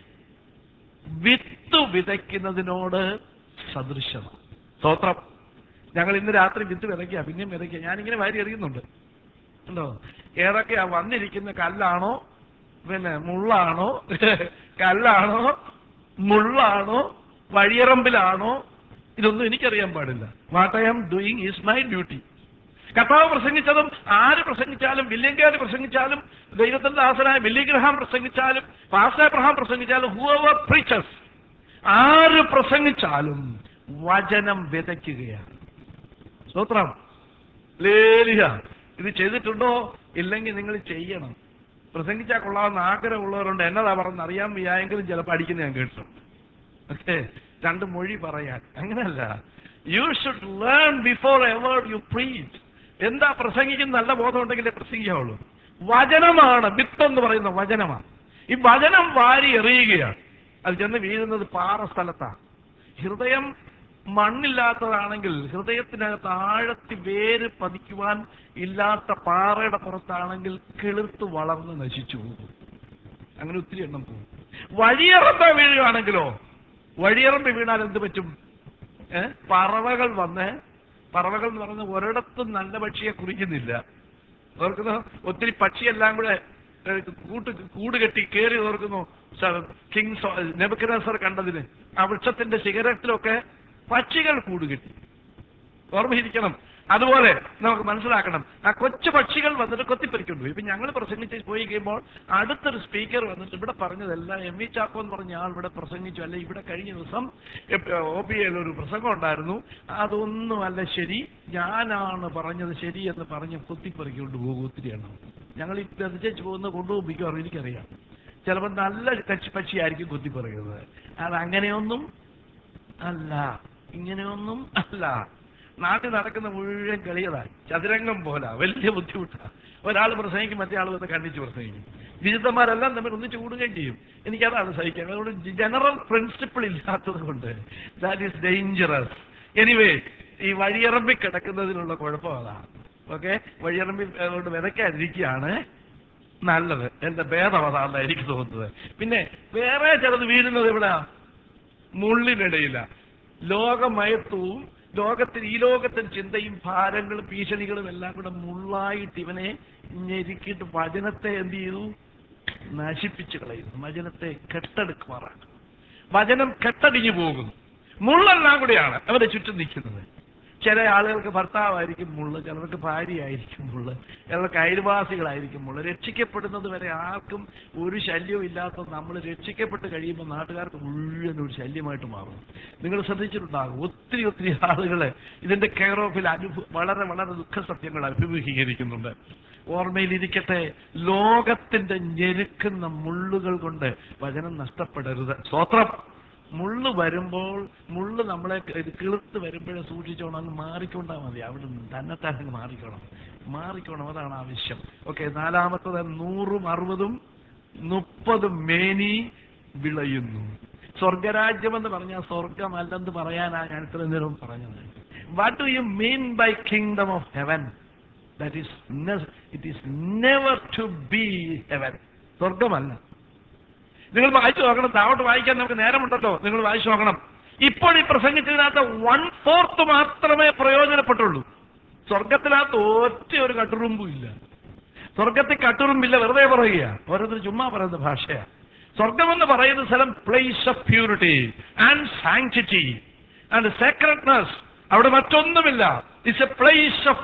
വിത്ത് വിതയ്ക്കുന്നതിനോട് സദൃശമാണ്. സ്തോത്രം. ഞങ്ങൾ ഇന്ന് രാത്രി വിത്ത് വിതയ്ക്കുക, പിന്നെയും വിതയ്ക്കുക. ഞാനിങ്ങനെ വാരി എറിയുന്നുണ്ട് ഉണ്ടോ. ഏതൊക്കെയാ വന്നിരിക്കുന്ന കല്ലാണോ, പിന്നെ മുള്ളാണോ, കല്ലാണോ മുള്ളാണോ വഴിയറമ്പിലാണോ, ഇതൊന്നും എനിക്കറിയാൻ പാടില്ല. What I am doing is my duty. കർത്താവ് പ്രസംഗിച്ചതും ആര് പ്രസംഗിച്ചാലും, വില്യംകാര് പ്രസംഗിച്ചാലും, ദൈവത്തിന്റെ ദാസനായ വില്യഗ്രഹാം പ്രസംഗിച്ചാലും, പാസ്റ്റർ അബ്രഹാം പ്രസംഗിച്ചാലും, whoever preaches, ആര് പ്രസംഗിച്ചാലും വചനം വിതയ്ക്കുകയാണ്. സ്തോത്രം. ലേലിയ. ഇത് ചെയ്തിട്ടുണ്ടോ? ഇല്ലെങ്കിൽ നിങ്ങൾ ചെയ്യണം. പ്രസംഗിച്ചാൽ കൊള്ളാവുന്ന ആഗ്രഹമുള്ളവരുണ്ട്, എന്നതാ പറഞ്ഞ് അറിയാൻ വയ്യായെങ്കിലും ചിലപ്പോൾ അടിക്കുന്ന ഞാൻ കേട്ടു. ഓക്കെ, രണ്ട് മൊഴി പറയാൻ. അങ്ങനെയല്ല, you should learn before ever you preach. എന്താ പ്രസംഗിക്കുന്ന നല്ല ബോധം ഉണ്ടെങ്കിലേ പ്രസംഗിക്കാവുള്ളൂ. വചനമാണ് വിത്ത് എന്ന് പറയുന്ന വചനമാണ്. ഈ വചനം വാരി എറിയുകയാണ്. അത് ചെന്ന് വീഴുന്നത് പാറ സ്ഥലത്താണ്. ഹൃദയം മണ്ണില്ലാത്തതാണെങ്കിൽ, ഹൃദയത്തിനകത്ത് ആഴത്തി വേര് പതിക്കുവാൻ ഇല്ലാത്ത പാറയുടെ പുറത്താണെങ്കിൽ കിളിർത്ത് വളർന്ന് നശിച്ചു പോകും. അങ്ങനെ ഒത്തിരി എണ്ണം പോകും. വഴിയറമ്പ വീഴുകയാണെങ്കിലോ, വഴിയറമ്പ് വീണാൽ എന്ത് പറ്റും? ഏഹ് പറവകൾ വന്ന്, പറവകൾ എന്ന് പറയുന്നത് ഒരിടത്തും നല്ല പക്ഷിയെ കുറിക്കുന്നില്ല. ഓർക്കുന്നു, ഒത്തിരി പക്ഷിയെല്ലാം കൂടെ കൂട്ട് കൂട് കെട്ടി കയറി ഓർക്കുന്നു കിങ് നെബൂഖദ്നേസർ കണ്ടതിന്. ആ വൃക്ഷത്തിന്റെ ശിഖരത്തിലൊക്കെ പക്ഷികൾ കൂടുകെട്ടി. ഓർമ്മയിരിക്കണം. അതുപോലെ നമുക്ക് മനസ്സിലാക്കണം, ആ കൊച്ചു പക്ഷികൾ വന്നിട്ട് കൊത്തിപ്പറിക്കൊണ്ട് പോയി. ഇപ്പൊ ഞങ്ങൾ പ്രസംഗിച്ച് പോയി കഴിയുമ്പോൾ അടുത്തൊരു സ്പീക്കർ വന്നിട്ട് ഇവിടെ പറഞ്ഞതെല്ലാം എം വി ചാക്കോ എന്ന് പറഞ്ഞ ആൾ ഇവിടെ പ്രസംഗിച്ചു, അല്ലെ ഇവിടെ കഴിഞ്ഞ ദിവസം ഒ പി എൽ ഒരു പ്രസംഗം ഉണ്ടായിരുന്നു, അതൊന്നും അല്ല ശരി, ഞാനാണ് പറഞ്ഞത് ശരി എന്ന് പറഞ്ഞ് കൊത്തിപ്പറിക്കൊണ്ട് പോകും. ഒത്തിരിയാണ് ഞങ്ങൾ ഈ പ്രതിച്ചു പോകുന്ന കൊണ്ടുപോകുമ്പോൾ എനിക്കറിയാം, ചിലപ്പോൾ നല്ല കച്ചി പക്ഷിയായിരിക്കും കൊത്തിപ്പറിക്കുന്നത്. അതങ്ങനെയൊന്നും അല്ല, ഇങ്ങനെയൊന്നും അല്ല. നാട്ടിൽ നടക്കുന്ന മുഴുവൻ കളികളായി ചതുരംഗം പോലെ വലിയ ബുദ്ധിമുട്ടാണ്. ഒരാൾ പ്രസംഗിക്കും, മറ്റേ ആൾ വന്ന് കണ്ണിച്ച് പ്രസംഗിക്കും. വിശുദ്ധന്മാരെല്ലാം തമ്മിൽ ഒന്നിച്ച് കൂടുകയും ചെയ്യും. എനിക്കതാണ് സഹിക്കാൻ. അതുകൊണ്ട് ജനറൽ പ്രിൻസിപ്പിൾ ഇല്ലാത്തത് കൊണ്ട് ദാറ്റ് ഈസ് ഡേഞ്ചറസ്. എനിവേ, ഈ വഴിയറമ്പി കിടക്കുന്നതിനുള്ള കുഴപ്പം അതാണ്. ഓക്കെ, വഴിയറമ്പി കൊണ്ട് വിതയ്ക്കാതിരിക്കുകയാണ് നല്ലത്. എന്റെ ഭേദം അതാണ് എനിക്ക് തോന്നുന്നത്. പിന്നെ വേറെ ചിലത് വീഴുന്നത് എവിടാ? മുള്ളിനിടയില്ല. ലോകമയത്വവും ലോകത്തിൽ ഈ ലോകത്തിൽ ചിന്തയും ഭാരങ്ങളും ഭീഷണികളും എല്ലാം കൂടെ മുള്ളായിട്ട് ഇവനെ ഞെരുക്കിയിട്ട് വചനത്തെ എന്ത് ചെയ്തു? നശിപ്പിച്ചു കളയുന്നു. വചനത്തെ കെട്ടെടുക്കുമാറാണ്. വചനം കെട്ടടിഞ്ഞു പോകുന്നു. മുള്ളെല്ലാം കൂടെയാണ് അവരെ ചുറ്റും നിൽക്കുന്നത്. ചില ആളുകൾക്ക് ഭർത്താവായിരിക്കും മുള്ള്, ചിലർക്ക് ഭാര്യയായിരിക്കും മുള്ള്, ചിലർക്ക് അയൽവാസികളായിരിക്കും മുള്ള്. രക്ഷിക്കപ്പെടുന്നത് വരെ ആർക്കും ഒരു ശല്യവും ഇല്ലാത്ത നമ്മൾ രക്ഷിക്കപ്പെട്ട് കഴിയുമ്പോൾ നാട്ടുകാർക്ക് മുഴുവൻ ഒരു ശല്യമായിട്ട് മാറും. നിങ്ങൾ ശ്രദ്ധിച്ചിട്ടുണ്ടാകും, ഒത്തിരി ഒത്തിരി ആളുകൾ ഇതിന്റെ കെയർ ഓഫിൽ അനുഭവ വളരെ വളരെ ദുഃഖസത്യങ്ങൾ അഭിമുഖീകരിക്കുന്നുണ്ട്. ഓർമ്മയിലിരിക്കട്ടെ, ലോകത്തിന്റെ ഞെരുക്കുന്ന മുള്ളുകൾ കൊണ്ട് വചനം നഷ്ടപ്പെടരുത്. സ്തോത്രം. മുള്ളു വരുമ്പോൾ, മുള്ളു നമ്മളെ കിളുത്ത് വരുമ്പോഴേ സൂക്ഷിച്ചോണം, അങ്ങ് മാറിക്കൊണ്ടാൽ മതി. അവിടെ തന്നെത്താൻ അങ്ങ് മാറിക്കോണം മാറിക്കോണം അതാണ് ആവശ്യം. ഓക്കെ, നാലാമത്തത്, നൂറും അറുപതും മുപ്പതും മേനി വിളയുന്നു. സ്വർഗരാജ്യം എന്ന് പറഞ്ഞാൽ സ്വർഗമല്ലെന്ന് പറയാനാ ഞാൻ ഇത്ര നേരം പറഞ്ഞത്. What do you mean by kingdom of heaven? That is it is never to be heaven. സ്വർഗമല്ല. നിങ്ങൾ വായിച്ചു നോക്കണം. താഴോട്ട് വായിക്കാൻ നമുക്ക് നേരമുണ്ടല്ലോ. നിങ്ങൾ വായിച്ചു നോക്കണം. ഇപ്പോൾ ഈ പ്രസംഗിച്ചതിനകത്ത് വൺ ഫോർത്ത് മാത്രമേ പ്രയോജനപ്പെട്ടുള്ളൂ. സ്വർഗത്തിനകത്ത് ഒറ്റ ഒരു കട്ടുറുമ്പും ഇല്ല. സ്വർഗത്തിൽ കട്ടുറുമ്പില്ല, വെറുതെ പറയുക. ഓരോരുത്തർ ചുമ്മാ പറയുന്ന ഭാഷയാ. സ്വർഗമെന്ന് പറയുന്ന സ്ഥലം place of purity and sanctity and sacredness. അവിടെ മറ്റൊന്നുമില്ല. It's a place of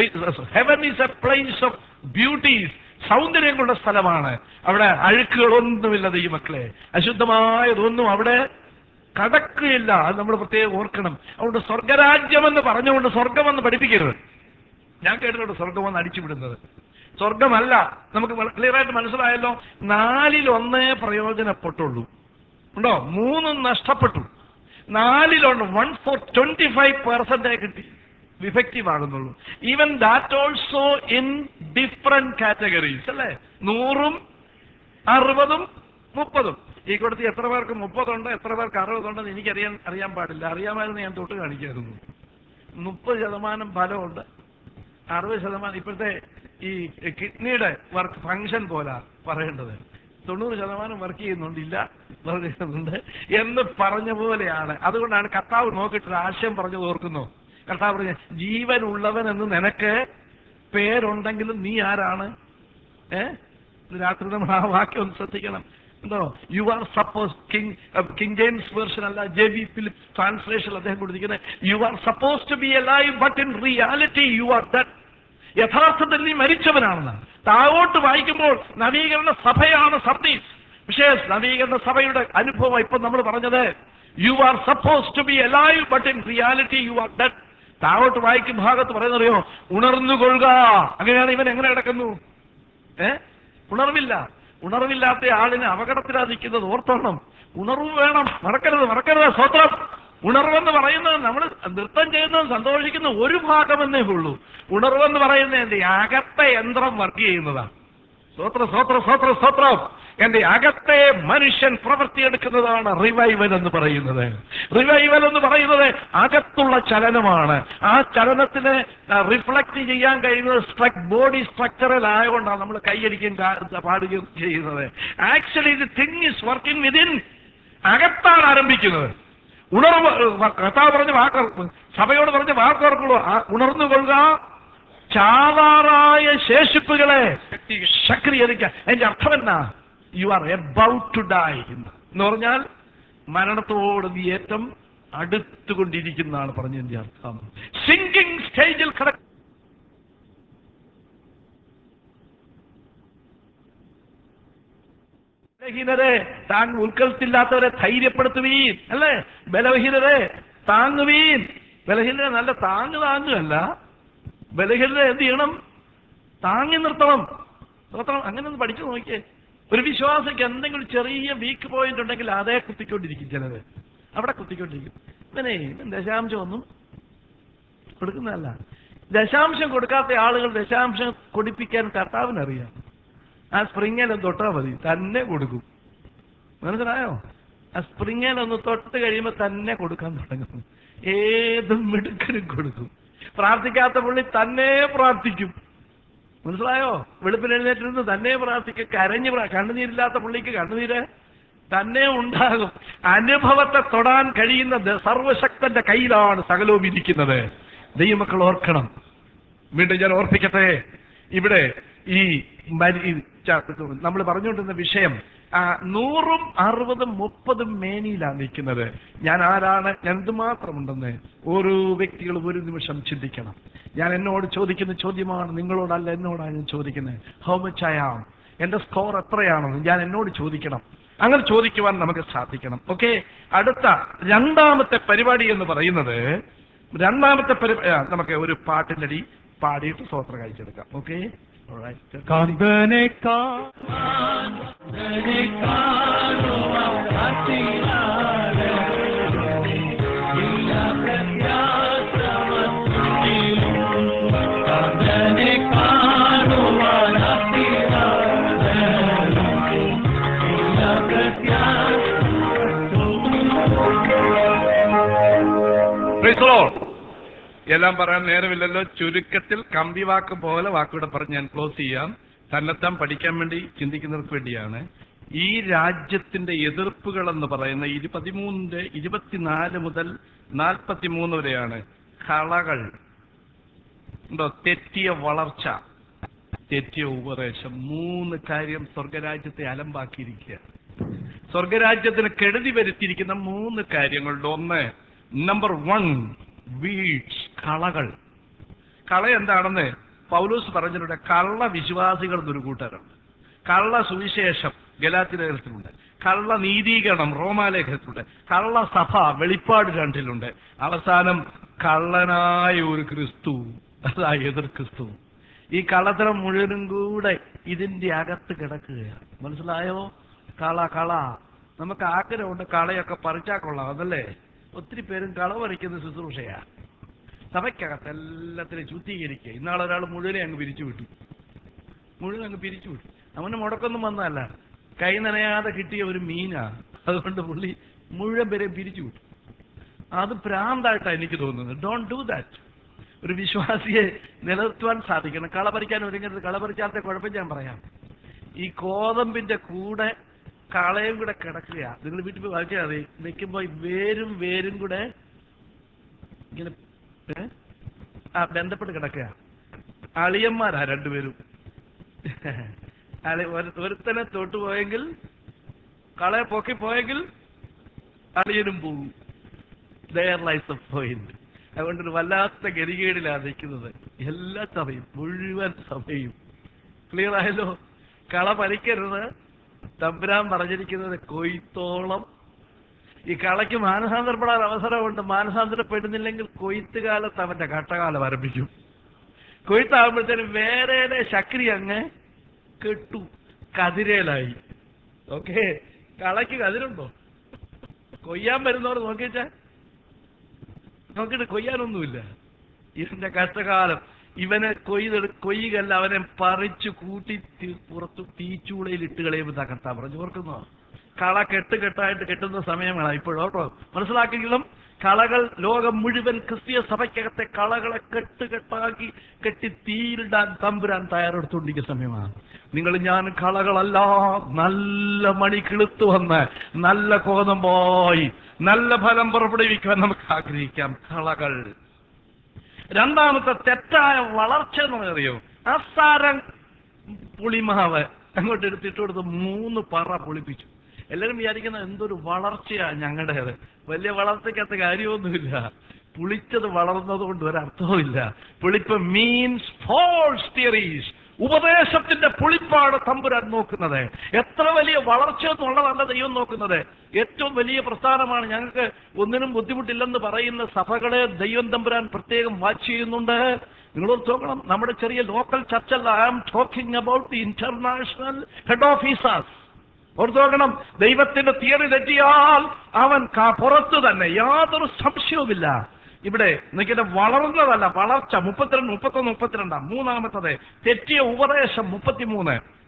heaven is a place of beauties. സൗന്ദര്യങ്ങളുടെ സ്ഥലമാണ്. അവിടെ അഴുക്കുകളൊന്നുമില്ല ദൈവമക്കളെ. അശുദ്ധമായതൊന്നും അവിടെ കടക്കുകയില്ല. അത് നമ്മൾ പ്രത്യേകം ഓർക്കണം. അതുകൊണ്ട് സ്വർഗരാജ്യമെന്ന് പറഞ്ഞുകൊണ്ട് സ്വർഗമെന്ന് പഠിപ്പിക്കരുത്. ഞാൻ കേട്ടിട്ടുണ്ട് സ്വർഗമെന്ന് അടിച്ചുവിടുന്നത്. സ്വർഗമല്ല. നമുക്ക് ക്ലിയറായിട്ട് മനസ്സിലായല്ലോ. നാലിലൊന്നേ പ്രയോജനപ്പെട്ടുള്ളൂ. ഉണ്ടോ? മൂന്നും നഷ്ടപ്പെട്ടു. നാലിലൊന്ന് വൺ ഫോർ ട്വന്റി ഫൈവ് പെർസെന്റേ കിട്ടി ഇഫക്റ്റീവ് ആകുന്നുള്ളൂ. Even that also in different categories. അല്ലേ? നൂറും അറുപതും മുപ്പതും. ഈ കൂട്ടത്തിൽ എത്ര പേർക്ക് മുപ്പതുണ്ട്, എത്ര പേർക്ക് അറുപതുണ്ടെന്ന് എനിക്കറിയാൻ അറിയാൻ പാടില്ല. അറിയാമായിരുന്നു ഞാൻ തൊട്ട് കാണിക്കായിരുന്നു. മുപ്പത് ശതമാനം ഫലമുണ്ട്, അറുപത് ശതമാനം ഇപ്പോഴത്തെ ഈ കിഡ്നിയുടെ വർക്ക് ഫങ്ഷൻ പോലെ പറയേണ്ടത്. തൊണ്ണൂറ് ശതമാനം വർക്ക് ചെയ്യുന്നുണ്ടില്ല, വർക്ക് ചെയ്യുന്നുണ്ട് എന്ന് പറഞ്ഞ പോലെയാണ്. അതുകൊണ്ടാണ് കർത്താവ് നോക്കിയിട്ടൊരു ആശയം പറഞ്ഞത് ഓർക്കുന്നു. കർത്താവ് പറഞ്ഞ, ജീവനുള്ളവൻ എന്ന് നിനക്ക് പേരുണ്ടെങ്കിലും നീ ആരാണ്? ഏഹ് രാത്രി നമ്മൾ ആ വാക്യം ഒന്ന് ശ്രദ്ധിക്കണം. എന്തോ, you are suppose king king James version അല്ല, ജെ ബി ഫിലിപ്സ് ട്രാൻസ്ലേഷൻ അദ്ദേഹം കൊടുത്തിരിക്കുന്നത്, you are suppose to be alive but in reality you are dead. യഥാർത്ഥത്തിൽ നീ മരിച്ചവനാണെന്നാണ്. താഴോട്ട് വായിക്കുമ്പോൾ നവീകരണ സഭയാണ് സർദീസ്. പക്ഷേ നവീകരണ സഭയുടെ അനുഭവം ഇപ്പൊ നമ്മൾ പറഞ്ഞത്, you are suppose to be alive but in reality you are dead. താഴോട്ട് വായിക്കും ഭാഗത്ത് പറയുന്നറിയോ, ഉണർന്നുകൊള്ളുക. അങ്ങനെയാണ് ഇവൻ എങ്ങനെ കിടക്കുന്നു? ഏ ഉണർവില്ല. ഉണർവില്ലാത്ത ആളിന് അപകടത്തിലാതിക്കുന്നത് ഓർത്തോണം. ഉണർവ് വേണം, മറക്കരുത് മറക്കരുത് സ്തോത്രം. ഉണർവെന്ന് പറയുന്നത് നമ്മൾ നൃത്തം ചെയ്യുന്നതും സന്തോഷിക്കുന്ന ഒരു ഭാഗമെന്നേ ഉള്ളൂ. ഉണർവെന്ന് പറയുന്നത് എന്റെ അകത്തെ യന്ത്രം വർക്ക് ചെയ്യുന്നതാണ്. സ്തോത്ര സ്തോത്ര സ്തോത്ര സ്തോത്രം. എന്റെ അകത്തെ മനുഷ്യൻ പ്രവൃത്തിയെടുക്കുന്നതാണ് റിവൈവൽ എന്ന് പറയുന്നത്. റിവൈവൽ എന്ന് പറയുന്നത് അകത്തുള്ള ചലനമാണ്. ആ ചലനത്തിന് റിഫ്ലക്ട് ചെയ്യാൻ കഴിയുന്നത് ബോഡി സ്ട്രക്ചറൽ ആയതുകൊണ്ടാണ് നമ്മൾ കൈയടിക്കുകയും പാടുകയും ചെയ്യുന്നത്. Actually the thing is working within. അകത്താണ് ആരംഭിക്കുന്നത്. ഉണർവ് കർത്താവ് പറഞ്ഞ വാക്ക്, സഭയോട് പറഞ്ഞ വാക്കോർക്കുള്ളൂ, ഉണർന്നുകൊള്ളുക, ചാവാറായ ശേഷിപ്പുകളെ ശക്തീകരിക്കുക. അതിന്റെ അർത്ഥം എന്നാ? You are about to die എന്ന് പറഞ്ഞാൽ മരണത്തോട് നീ ഏറ്റവും അടുത്തുകൊണ്ടിരിക്കുന്നതാണ് പറഞ്ഞതിന്റെ അർത്ഥം. സിങ്കിങ് സ്റ്റേജിൽ കിടക്ക ബലഹീനരെ താങ് ഉൾക്കൽത്തില്ലാത്തവരെ ധൈര്യപ്പെടുത്തുവീൻ. അല്ലേ? ബലഹീനരെ താങ്ങുവീൻ. ബലഹീനരെ നല്ല താങ്ങ് താങ്ങുകയല്ല, ബലഹീനരെ എന്ത് ചെയ്യണം? താങ്ങി നിർത്തണം. അങ്ങനെ ഒന്ന് പഠിച്ചു നോക്കിയേ. ഒരു വിശ്വാസിക്ക് എന്തെങ്കിലും ചെറിയ വീക്ക് പോയിന്റ് ഉണ്ടെങ്കിൽ അതേ കുത്തിക്കൊണ്ടിരിക്കും. ചിലത് അവിടെ കുത്തിക്കൊണ്ടിരിക്കും. ഇവനെ ഇവൻ ദശാംശം ഒന്നും കൊടുക്കുന്നതല്ല. ദശാംശം കൊടുക്കാത്ത ആളുകൾ ദശാംശം കൊടുപ്പിക്കാൻ കർത്താവിനറിയാം. ആ സ്പ്രിങ്ങിലൊന്ന് തൊട്ടാൽ മതി, തന്നെ കൊടുക്കും. മനസ്സിലായോ? ആ സ്പ്രിങ്ങിലൊന്ന് തൊട്ട് കഴിയുമ്പോൾ തന്നെ കൊടുക്കാൻ തുടങ്ങും. ഏതും മിടുക്കനും കൊടുക്കും. പ്രാർത്ഥിക്കാത്ത പുള്ളി തന്നെ പ്രാർത്ഥിക്കും. മനസ്സിലായോ? വെളുപ്പിന് എഴുന്നേറ്റിരുന്ന് തന്നെ പ്രാർത്ഥിക്കും. കരഞ്ഞ് കണ്ണുനീരില്ലാത്ത പുള്ളിക്ക് കണ്ണുനീര് തന്നെ ഉണ്ടാകും. അനുഭവത്തെ തൊടാൻ കഴിയുന്നത് സർവശക്തന്റെ കയ്യിലാണ് സകലവും ഇരിക്കുന്നത്. ദൈവമക്കൾ ഓർക്കണം. വീണ്ടും ഞാൻ ഓർപ്പിക്കട്ടെ, ഇവിടെ ഈ നമ്മൾ പറഞ്ഞുകൊണ്ടിരുന്ന വിഷയം നൂറും അറുപതും മുപ്പതും മേനിയിലാണ് നിൽക്കുന്നത്. ഞാൻ ആരാണ്, ഞാൻ എന്തുമാത്രമുണ്ടെന്ന് ഓരോ വ്യക്തികളും ഒരു നിമിഷം ചിന്തിക്കണം. ഞാൻ എന്നോട് ചോദിക്കുന്ന ചോദ്യമാണ്, നിങ്ങളോടല്ല എന്നോടാണ് ഞാൻ ചോദിക്കുന്നത്. ഹൗ മച്ച് ഐ ആം, എന്റെ സ്കോർ എത്രയാണെന്ന് ഞാൻ എന്നോട് ചോദിക്കണം. അങ്ങനെ ചോദിക്കുവാൻ നമുക്ക് സാധിക്കണം. ഓക്കെ, അടുത്ത രണ്ടാമത്തെ പരിപാടി എന്ന് പറയുന്നത്, രണ്ടാമത്തെ പരിപാടി നമുക്ക് ഒരു പാട്ടിന്റെ അടി പാടിയിട്ട് സ്വോത്രം കഴിച്ചെടുക്കാം. ഓക്കെ, എല്ലാം പറയാൻ നേരമില്ലല്ലോ. ചുരുക്കത്തിൽ കമ്പിവാക്ക് പോലെ വാക്കുകൂടെ പറഞ്ഞ് ഞാൻ ക്ലോസ് ചെയ്യാം. തന്നെത്താൻ പഠിക്കാൻ വേണ്ടി ചിന്തിക്കുന്നവർക്ക് വേണ്ടിയാണ്. ഈ രാജ്യത്തിന്റെ എതിർപ്പുകൾ എന്ന് പറയുന്ന ഇരു പതിമൂന്നിന്റെ ഇരുപത്തിനാല് മുതൽ നാൽപ്പത്തി മൂന്ന് വരെയാണ്. കളകൾ ഉണ്ടോ? തെറ്റിയ വളർച്ച, തെറ്റിയ ഉപദേശം, മൂന്ന് കാര്യം സ്വർഗരാജ്യത്തെ അലമ്പാക്കിയിരിക്കുക. സ്വർഗരാജ്യത്തിന് കെടുതി വരുത്തിയിരിക്കുന്ന മൂന്ന് കാര്യങ്ങളുണ്ട്. ഒന്ന്, നമ്പർ വൺ, വീഡ്സ്, കളകൾ. കള എന്താണെന്ന് പൗലോസ് പറഞ്ഞിട്ടുണ്ട്. കള്ള വിശ്വാസികൾ എന്നൊരു കൂട്ടരുണ്ട്, കള്ള സുവിശേഷം ഗലാത്യ ലേഖനത്തിലുണ്ട്, കള്ള നീതീകരണം റോമാലേഖനത്തിലുണ്ട്, കള്ള സഭ വെളിപ്പാട് രണ്ടിലുണ്ട്, അവസാനം കള്ളനായ ഒരു ക്രിസ്തു, അതാ എതിർ ക്രിസ്തു. ഈ കള്ളത്തരം മുഴുവനും കൂടെ ഇതിന്റെ അകത്ത് കിടക്കുകയാണ്. മനസ്സിലായോ? കള കള നമുക്ക് ആഗ്രഹമുണ്ട് കളയൊക്കെ പറിച്ചാൽ കൊള്ളാം അതല്ലേ. ഒത്തിരി പേരും കള പറിക്കുന്ന ശുശ്രൂഷയാ സഭയ്ക്കകത്ത് എല്ലാത്തിനും ശുദ്ധീകരിക്കുക. ഇന്നാളെ ഒരാൾ മുഴുവനെ അങ്ങ് പിരിച്ചു വിട്ടു, മുഴുവൻ അങ്ങ് പിരിച്ചു വിട്ടു. അവന് മുടക്കൊന്നും വന്നതല്ല, കൈ നനയാതെ കിട്ടിയ ഒരു മീനാ, അതുകൊണ്ട് പുള്ളി മുഴുവൻ പേരെ പിരിച്ചു വിട്ടു. അത് ഭ്രാന്തായിട്ടാണ് എനിക്ക് തോന്നുന്നത്. Don't do that. ഒരു വിശ്വാസിയെ നിലനിർത്തുവാൻ സാധിക്കണം. കള പറിക്കാൻ ഒരുങ്ങരുത്. കള പറിച്ചാലത്തെ കുഴപ്പം ഞാൻ പറയാം. ഈ കോതമ്പിന്റെ കൂടെ കളയും കൂടെ കിടക്കുക. നിങ്ങൾ വീട്ടിൽ പോയി വായിച്ചാൽ മതി. നിൽക്കുമ്പോ വേരും വേരും കൂടെ ഇങ്ങനെ ആ ബന്ധപ്പെട്ട് കിടക്കുക. അളിയന്മാരാ രണ്ടുപേരും. ഒരുത്തനെ തൊട്ടു പോയെങ്കിൽ കളയെ പൊക്കി പോയെങ്കിൽ അളിയനും പോകും. There lies a point. അതുകൊണ്ടൊരു വല്ലാത്ത ഗതികേടിലാണ് നിൽക്കുന്നത് എല്ലാ സഭയും, മുഴുവൻ സഭയും. ക്ലിയർ ആയല്ലോ? കള പറിക്കരുത്. തമ്പുരാൻ പറഞ്ഞിരിക്കുന്നത് കൊയ്ത്തോളം. ഈ കളയ്ക്ക് മാനസാന്തരപ്പെടാൻ അവസരമുണ്ട്. മാനസാന്തരപ്പെടുന്നില്ലെങ്കിൽ കൊയ്ത്ത് കാലത്ത് അവന്റെ ഘട്ടകാലം ആരംഭിക്കും. കൊയ്ത്താകുമ്പോഴത്തേനും വേറെ ശക്തി അങ്ങ് കെട്ടു, കതിരേലായി. ഓക്കെ, കളയ്ക്ക് കതിരുണ്ടോ? കൊയ്യാൻ വരുന്നവർ നോക്കിച്ചാ നോക്കിയിട്ട് കൊയ്യാനൊന്നുമില്ല. ഇവന്റെ കഷ്ടകാലം. ഇവനെ കൊയ്തെടു കൊയ്യുകല്ല, അവനെ പറിച്ചു കൂട്ടി പുറത്തു തീച്ചൂളയിൽ ഇട്ട് കളയുമ്പോൾ തകർത്താ പറഞ്ഞു. ഓർക്കുന്നോ? കള കെട്ട് കെട്ടായിട്ട് കെട്ടുന്ന സമയമാണ് ഇപ്പോഴോട്ടോ. മനസ്സിലാക്കിയെങ്കിലും കളകൾ ലോകം മുഴുവൻ ക്രിസ്തീയ സഭയ്ക്കകത്തെ കളകളെ കെട്ടുകെട്ടാക്കി കെട്ടി തീരിടാൻ തമ്പുരാൻ തയ്യാറെടുത്തുകൊണ്ടിരിക്കുന്ന സമയമാണ്. നിങ്ങൾ ഞാൻ കളകളല്ല, നല്ല മണി കിളുത്തു വന്ന് നല്ല കോതമ്പോയി നല്ല ഫലം പുറപ്പെടുവിക്കുവാൻ നമുക്ക് ആഗ്രഹിക്കാം. കളകൾ. രണ്ടാമത്തെ തെറ്റായ വളർച്ച എന്ന് അറിയോ? അസാരം പുളിമാവ് അങ്ങോട്ട് എടുത്തിട്ട് കൊടുത്ത് മൂന്ന് പറ പൊളിപ്പിച്ചു. എല്ലാവരും വിചാരിക്കുന്ന എന്തൊരു വളർച്ചയാ ഞങ്ങളുടേത്. വലിയ വളർച്ചയ്ക്കകത്ത് കാര്യമൊന്നുമില്ല. പുളിച്ചത് വളർന്നത് കൊണ്ട് ഒരർത്ഥവുമില്ല. പുളിപ്പ് മീൻസ് ഫോൾസ് തിയറീസ്. ഉപദേശത്തിന്റെ പുളിപ്പാണ് തമ്പുരാൻ നോക്കുന്നത്. എത്ര വലിയ വളർച്ച എന്നുള്ളതല്ല ദൈവം നോക്കുന്നത്. ഏറ്റവും വലിയ പ്രസ്ഥാനമാണ്. ഞങ്ങൾക്ക് ഒന്നിനും ബുദ്ധിമുട്ടില്ലെന്ന് പറയുന്ന സഭകളെ ദൈവം തമ്പുരാൻ പ്രത്യേകം വാച്ച് ചെയ്യുന്നുണ്ട്. നിങ്ങളോട് നോക്കണം, നമ്മുടെ ചെറിയ ലോക്കൽ ചർച്ചല്ല. I am talking about the international head officers. ഓർത്ത് നോക്കണം, ദൈവത്തിന്റെ തിയറി തെറ്റിയാൽ അവൻ പുറത്തു തന്നെ, യാതൊരു സംശയവുമില്ല. ഇവിടെ നിൽക്കുന്ന വളർന്നതല്ല, വളർച്ച. മുപ്പത്തിരണ്ട് മുപ്പത്തൊന്ന് മുപ്പത്തിരണ്ടാം. മൂന്നാമത്തത് തെറ്റിയ ഉപദേശം മുപ്പത്തിമൂന്ന്.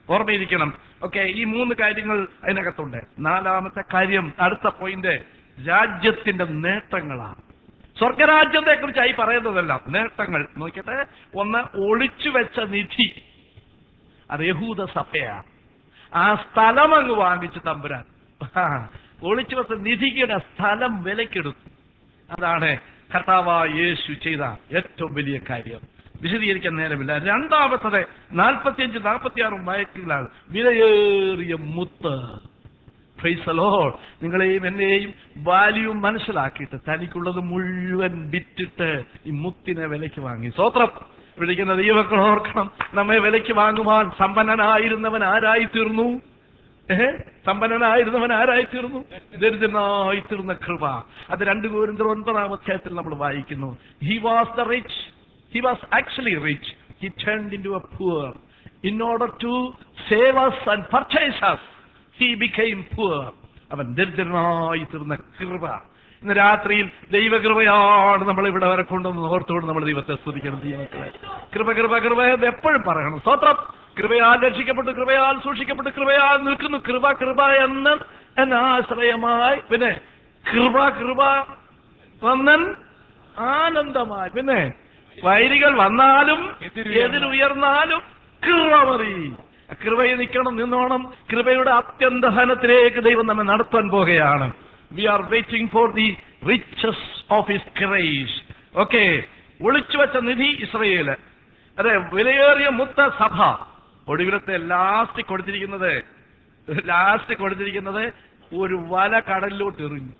ഓർമ്മയിരിക്കണം. ഓക്കെ, ഈ മൂന്ന് കാര്യങ്ങൾ അതിനകത്തുണ്ട്. നാലാമത്തെ കാര്യം, അടുത്ത പോയിന്റ്, രാജ്യത്തിന്റെ നേട്ടങ്ങളാണ്. സ്വർഗരാജ്യത്തെ കുറിച്ചായി പറയുന്നതെല്ലാം നേട്ടങ്ങൾ. നോക്കിയിട്ട്, ഒന്ന് ഒളിച്ചു വെച്ച നിധി, അത് യഹൂദ സഭയാണ്. ആ സ്ഥലം അങ്ങ് വാങ്ങിച്ചു തമ്പുരാൻ, ഒളിച്ചു വെച്ച നിധിയുടെ സ്ഥലം വിലക്കെടുത്തു. അതാണ് കർത്താവായ യേശു ചെയ്ത ഏറ്റവും വലിയ കാര്യം. വിശദീകരിക്കാൻ നേരമില്ല. രണ്ടാമത്തത് നാൽപ്പത്തിയഞ്ച് നാൽപ്പത്തി ആറും വായക്കുകളാണ് വിലയേറിയ മുത്ത്. Praise the Lord. നിങ്ങളെയും എന്നെയും വാല്യൂ മനസ്സിലാക്കിയിട്ട് തനിക്കുള്ളത് മുഴുവൻ വിറ്റിട്ട് ഈ മുത്തിനെ വിലയ്ക്ക് വാങ്ങി. സ്തോത്രം. വിളിക്കുന്ന ദൈവമക്കൾ ഓർക്കണം, നമ്മെ വിലയ്ക്ക് വാങ്ങുവാൻ സമ്പന്നനായിരുന്നവൻ ആരായി തീർന്നു? ഏഹ് സമ്പന്നനായിരുന്നവൻ ആരായി തീർന്നു? ദരിദ്രനായി തീർന്ന കൃപ. അത് രണ്ട് കൊരിന്ത്യർ ഒൻപതാം അധ്യായത്തിൽ നമ്മൾ വായിക്കുന്നു. He was the rich, he was actually rich, he turned into a poor in order to save us and purchase us. He became poor. അവൻ ദരിദ്രനായി തീർന്ന കൃപ. ഇന്ന് രാത്രിയിൽ ദൈവകൃപയാണ് നമ്മൾ ഇവിടെ വരെ കൊണ്ടുവന്ന് ഓർത്തുകൊണ്ട് നമ്മൾ ദൈവത്തെ സ്തുതിക്കണം. ദൈവമക്കളെ, കൃപ കൃപ കൃപ എന്ന് എപ്പോഴും പറയണം. സ്തോത്രം. കൃപയാൽ രക്ഷിക്കപ്പെട്ടു, കൃപയാൽ സൂക്ഷിക്കപ്പെട്ടു, കൃപയാൽ നിൽക്കുന്നു. കൃപ കൃപ എന്ന് എന്നാശ്രയമായി, പിന്നെ കൃപ കൃപ വന്നൻ ആനന്ദമായി, പിന്നെ വൈരികൾ വന്നാലും എതിരുയർന്നാലും കൃപ മതി. കൃപയിൽ നിൽക്കണം, നിന്നോണം. കൃപയുടെ അത്യന്തഹനത്തിലേക്ക് ദൈവം നമ്മെ നടത്താൻ പോകുകയാണ്. We are waiting for the riches of his grace. Okay, ഒളിച്ചു വെച്ച നിധി ഇസ്രയേല്, അതെ, വിലയേറിയ മുത്ത സഭ. ഒടുവിലത്തെ ലാസ്റ്റ് കൊടുത്തിരിക്കുന്നത് ലാസ്റ്റ് കൊടുത്തിരിക്കുന്നത് ഒരു വല കടലിലോട്ട് എറിഞ്ഞു.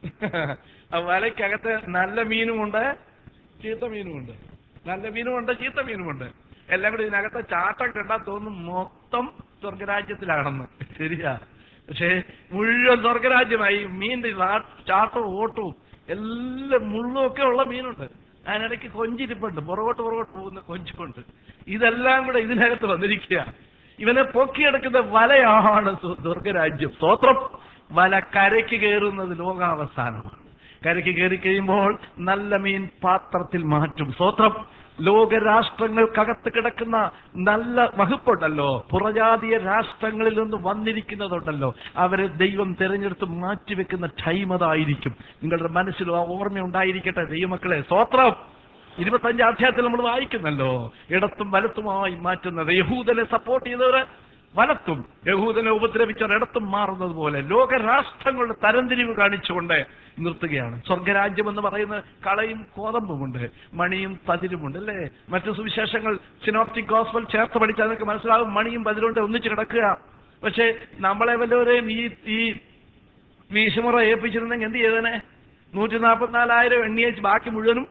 ആ വലയ്ക്കകത്ത് നല്ല മീനുമുണ്ട്, ചീത്ത മീനുമുണ്ട്. നല്ല മീനുമുണ്ട്, ചീത്ത മീനുമുണ്ട്. എല്ലാം കൂടി ഇതിനകത്ത് ചാട്ടം കണ്ടാൽ തോന്നും മൊത്തം സ്വർഗരാജ്യത്തിലാണെന്ന്. ശരിയാ, പക്ഷേ മുഴുവൻ സ്വർഗരാജ്യമായി. മീൻ്റെ ചാട്ടവും ഓട്ടവും എല്ലാം മുള്ളും ഒക്കെ ഉള്ള മീനുണ്ട്. അതിനിടയ്ക്ക് കൊഞ്ചിരിപ്പുണ്ട്, പുറകോട്ട് പുറകോട്ട് പോകുന്ന കൊഞ്ചുണ്ട്. ഇതെല്ലാം കൂടെ ഇതിനകത്ത് വന്നിരിക്കുക. ഇവനെ പൊക്കിയെടുക്കുന്ന വലയാണ് സ്വർഗരാജ്യം. സ്തോത്രം. വല കരയ്ക്ക് കയറുന്നത് ലോകാവസാനമാണ്. കരയ്ക്ക് കയറി കഴിയുമ്പോൾ നല്ല മീൻ പാത്രത്തിൽ മാറ്റും. സ്തോത്രം. ലോകരാഷ്ട്രങ്ങൾക്കകത്ത് കിടക്കുന്ന നല്ല വകുപ്പുണ്ടല്ലോ, പുറജാതീയ രാഷ്ട്രങ്ങളിൽ നിന്ന് വന്നിരിക്കുന്നതുണ്ടല്ലോ, അവരെ ദൈവം തിരഞ്ഞെടുത്ത് മാറ്റിവെക്കുന്ന ടൈം അതായിരിക്കും. നിങ്ങളുടെ മനസ്സിൽ ആ ഓർമ്മ ഉണ്ടായിരിക്കട്ടെ ദൈവമക്കളെ. സ്തോത്രം. ഇരുപത്തഞ്ചാം അധ്യായത്തിൽ നമ്മൾ വായിക്കുന്നല്ലോ, ഇടത്തും വലത്തുമായി മാറ്റുന്നത്. യഹൂദനെ സപ്പോർട്ട് ചെയ്തവര് വലത്തും, യഹൂദനെ ഉപദ്രവിച്ചവർ ഇടത്തും മാറുന്നത് പോലെ ലോകരാഷ്ട്രങ്ങളുടെ തരംതിരിവ് കാണിച്ചുകൊണ്ട് നിർത്തുകയാണ്. സ്വർഗരാജ്യം എന്ന് പറയുന്നത് കളയും കോതമ്പുമുണ്ട്, മണിയും പതിരുമുണ്ട്, അല്ലേ? മറ്റു സുവിശേഷങ്ങൾ സിനോപ്റ്റിക് ഗോസ്പൽ ചേർത്ത് പഠിച്ചാൽ നിങ്ങൾക്ക് മനസ്സിലാവും. മണിയും പതിരുണ്ട് ഒന്നിച്ച് കിടക്കുക. പക്ഷെ നമ്മളെ വല്ലവരെയും ഈ ഈ വീശുമുറ ഏൽപ്പിച്ചിരുന്നെങ്കിൽ എന്ത് ചെയ്തേനെ? നൂറ്റി നാൽപ്പത്തിനാലായിരം എണ്ണിയേച്ച് ബാക്കി മുഴുവനും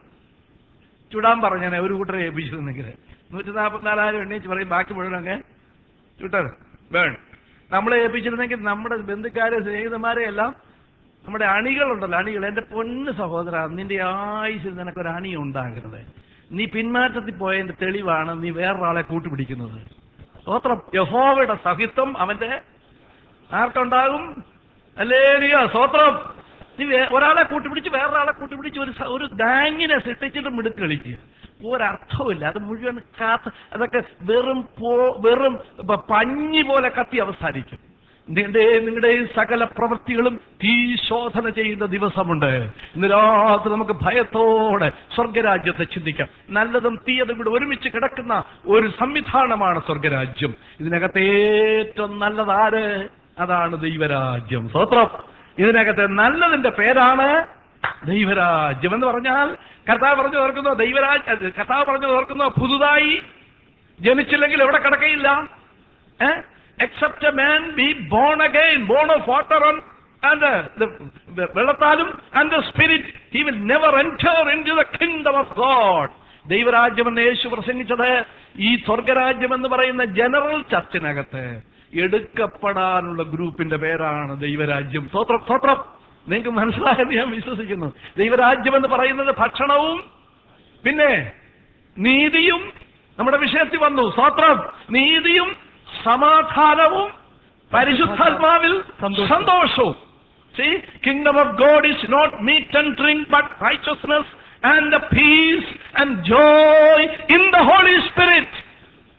ചുടാൻ പറഞ്ഞേനെ. ഒരു കൂട്ടരെ ഏൽപ്പിച്ചിരുന്നെങ്കിൽ നൂറ്റി നാൽപ്പത്തിനാലായിരം എണ്ണിയേച്ച് പറയും, ബാക്കി മുഴുവൻ അങ്ങ് ചുട്ടത് വേൺ. നമ്മളെ ഏൽപ്പിച്ചിരുന്നെങ്കിൽ നമ്മുടെ ബന്ധുക്കാരെ സ്നേഹിതന്മാരെ എല്ലാം, നമ്മുടെ അണികളുണ്ടല്ലോ, അണികൾ. എൻ്റെ പൊന്ന് സഹോദര, നിന്റെ ആയുസിൽ നിനക്കൊരു അണി ഉണ്ടാകരുത്. നീ പിന്മാറ്റത്തിൽ പോയതിന്റെ തെളിവാണ് നീ വേറൊരാളെ കൂട്ടുപിടിക്കുന്നത്. സ്തോത്രം. യഹോവയുടെ സഹിത്വം അവന്റെ ആർക്കുണ്ടാകും? ഹല്ലേലൂയ. സ്തോത്രം. നീ ഒരാളെ കൂട്ടുപിടിച്ച് വേറൊരാളെ കൂട്ടുപിടിച്ച് ഒരു ഒരു ഗാങ്ങിനെ സൃഷ്ടിച്ചിട്ട് മിടുക്ക് കളിക്കുക. ഒരർത്ഥവുമില്ല. അത് മുഴുവൻ കാത്ത് അതൊക്കെ വെറും പോ വെറും പഞ്ഞി പോലെ കത്തി അവസാനിക്കും. നിങ്ങളുടെയും നിങ്ങളുടെയും സകല പ്രവൃത്തികളും തീ ശോധന ചെയ്യുന്ന ദിവസമുണ്ട്. ഇന്ന് രാത്രി നമുക്ക് ഭയത്തോടെ സ്വർഗരാജ്യത്തെ ചിന്തിക്കാം. നല്ലതും തീയതും കൂടെ ഒരുമിച്ച് കിടക്കുന്ന ഒരു സംവിധാനമാണ് സ്വർഗരാജ്യം. ഇതിനകത്ത് ഏറ്റവും നല്ലതാര്? അതാണ് ദൈവരാജ്യം. സ്തോത്രം. ഇതിനകത്ത് നല്ലതിന്റെ പേരാണ് ദൈവരാജ്യം. എന്ന് പറഞ്ഞാൽ കർത്താവ് പറഞ്ഞു ഓർക്കുന്നോ, ദൈവരാജ്യ കർത്താവ് പറഞ്ഞു ഓർക്കുന്നോ, പുതുതായി ജനിച്ചില്ലെങ്കിൽ എവിടെ കിടക്കയില്ല. ഏഹ് except a man be born again, born of water and, and uh, the, the വെള്ളത്താലും and the spirit, he will never enter into the kingdom of God. ദൈവരാജ്യം എന്ന് യേശു പ്രസംഗിച്ചത് ഈ സ്വർഗരാജ്യം എന്ന് പറയുന്ന ജനറൽ ചർച്ചിനകത്ത് എടുക്കപ്പെടാനുള്ള ഗ്രൂപ്പിന്റെ പേരാണ് ദൈവരാജ്യം. സ്തോത്രം. സ്തോത്രം. നിങ്ങൾക്ക് മനസ്സിലായെന്ന് ഞാൻ വിശ്വസിക്കുന്നു. ദൈവരാജ്യം എന്ന് പറയുന്നത് ഭക്ഷണവും പിന്നെ നീതിയും നമ്മുടെ വിഷയത്തിൽ വന്നു. സ്തോത്രം. നീതിയും സമാധാനവും പരിശുദ്ധാത്മാവിൽ സന്തോഷവും. See, kingdom of God is not meat and drink, but righteousness and the peace and joy in the Holy Spirit.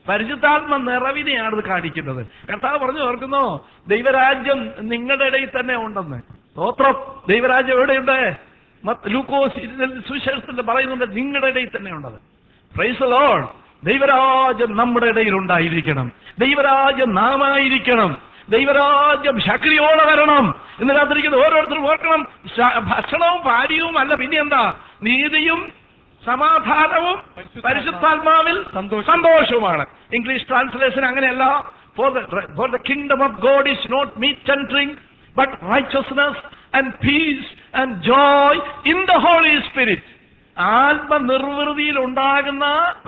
പരിശുദ്ധാത്മ നിറവിനെയാണ് ഇത് കാണിക്കുന്നത്. കർത്താവ് പറഞ്ഞു ഓർക്കുന്നോ, ദൈവരാജ്യം നിങ്ങളുടെ ഇടയിൽ തന്നെ ഉണ്ടെന്ന്. സ്തോത്രം. ദൈവരാജ്യം എവിടെയുണ്ട്? ലൂക്കോസ് സുവിശേഷത്തിൽ പറയുന്നുണ്ട്, നിങ്ങളുടെ ഇടയിൽ തന്നെ ഉണ്ടത്. Praise the Lord. ദൈവരാജ്യം നമ്മുടെ ഇടയിൽ ഉണ്ടായിരിക്കണം. ദൈവരാജ്യം നാം ആയിരിക്കണം. ദൈവരാജ്യം ശക്തിയോടെ വരണം. ഇന്ന് രാത്രിക്ക് ഓരോരുത്തരും ഓർക്കണം, ഭക്ഷണവും പാനീയവും അല്ല, പിന്നെ എന്താ? നീതിയും സമാധാനവും പരിശുദ്ധാത്മാവിൽ സന്തോഷവുമാണ്. ഇംഗ്ലീഷ് ട്രാൻസ്ലേഷൻ അങ്ങനെയല്ല. For the for the kingdom of God is not meat and drink but righteousness and peace and joy in the Holy Spirit. ആത്മനിർവൃതിയിൽ ഉണ്ടാകുന്ന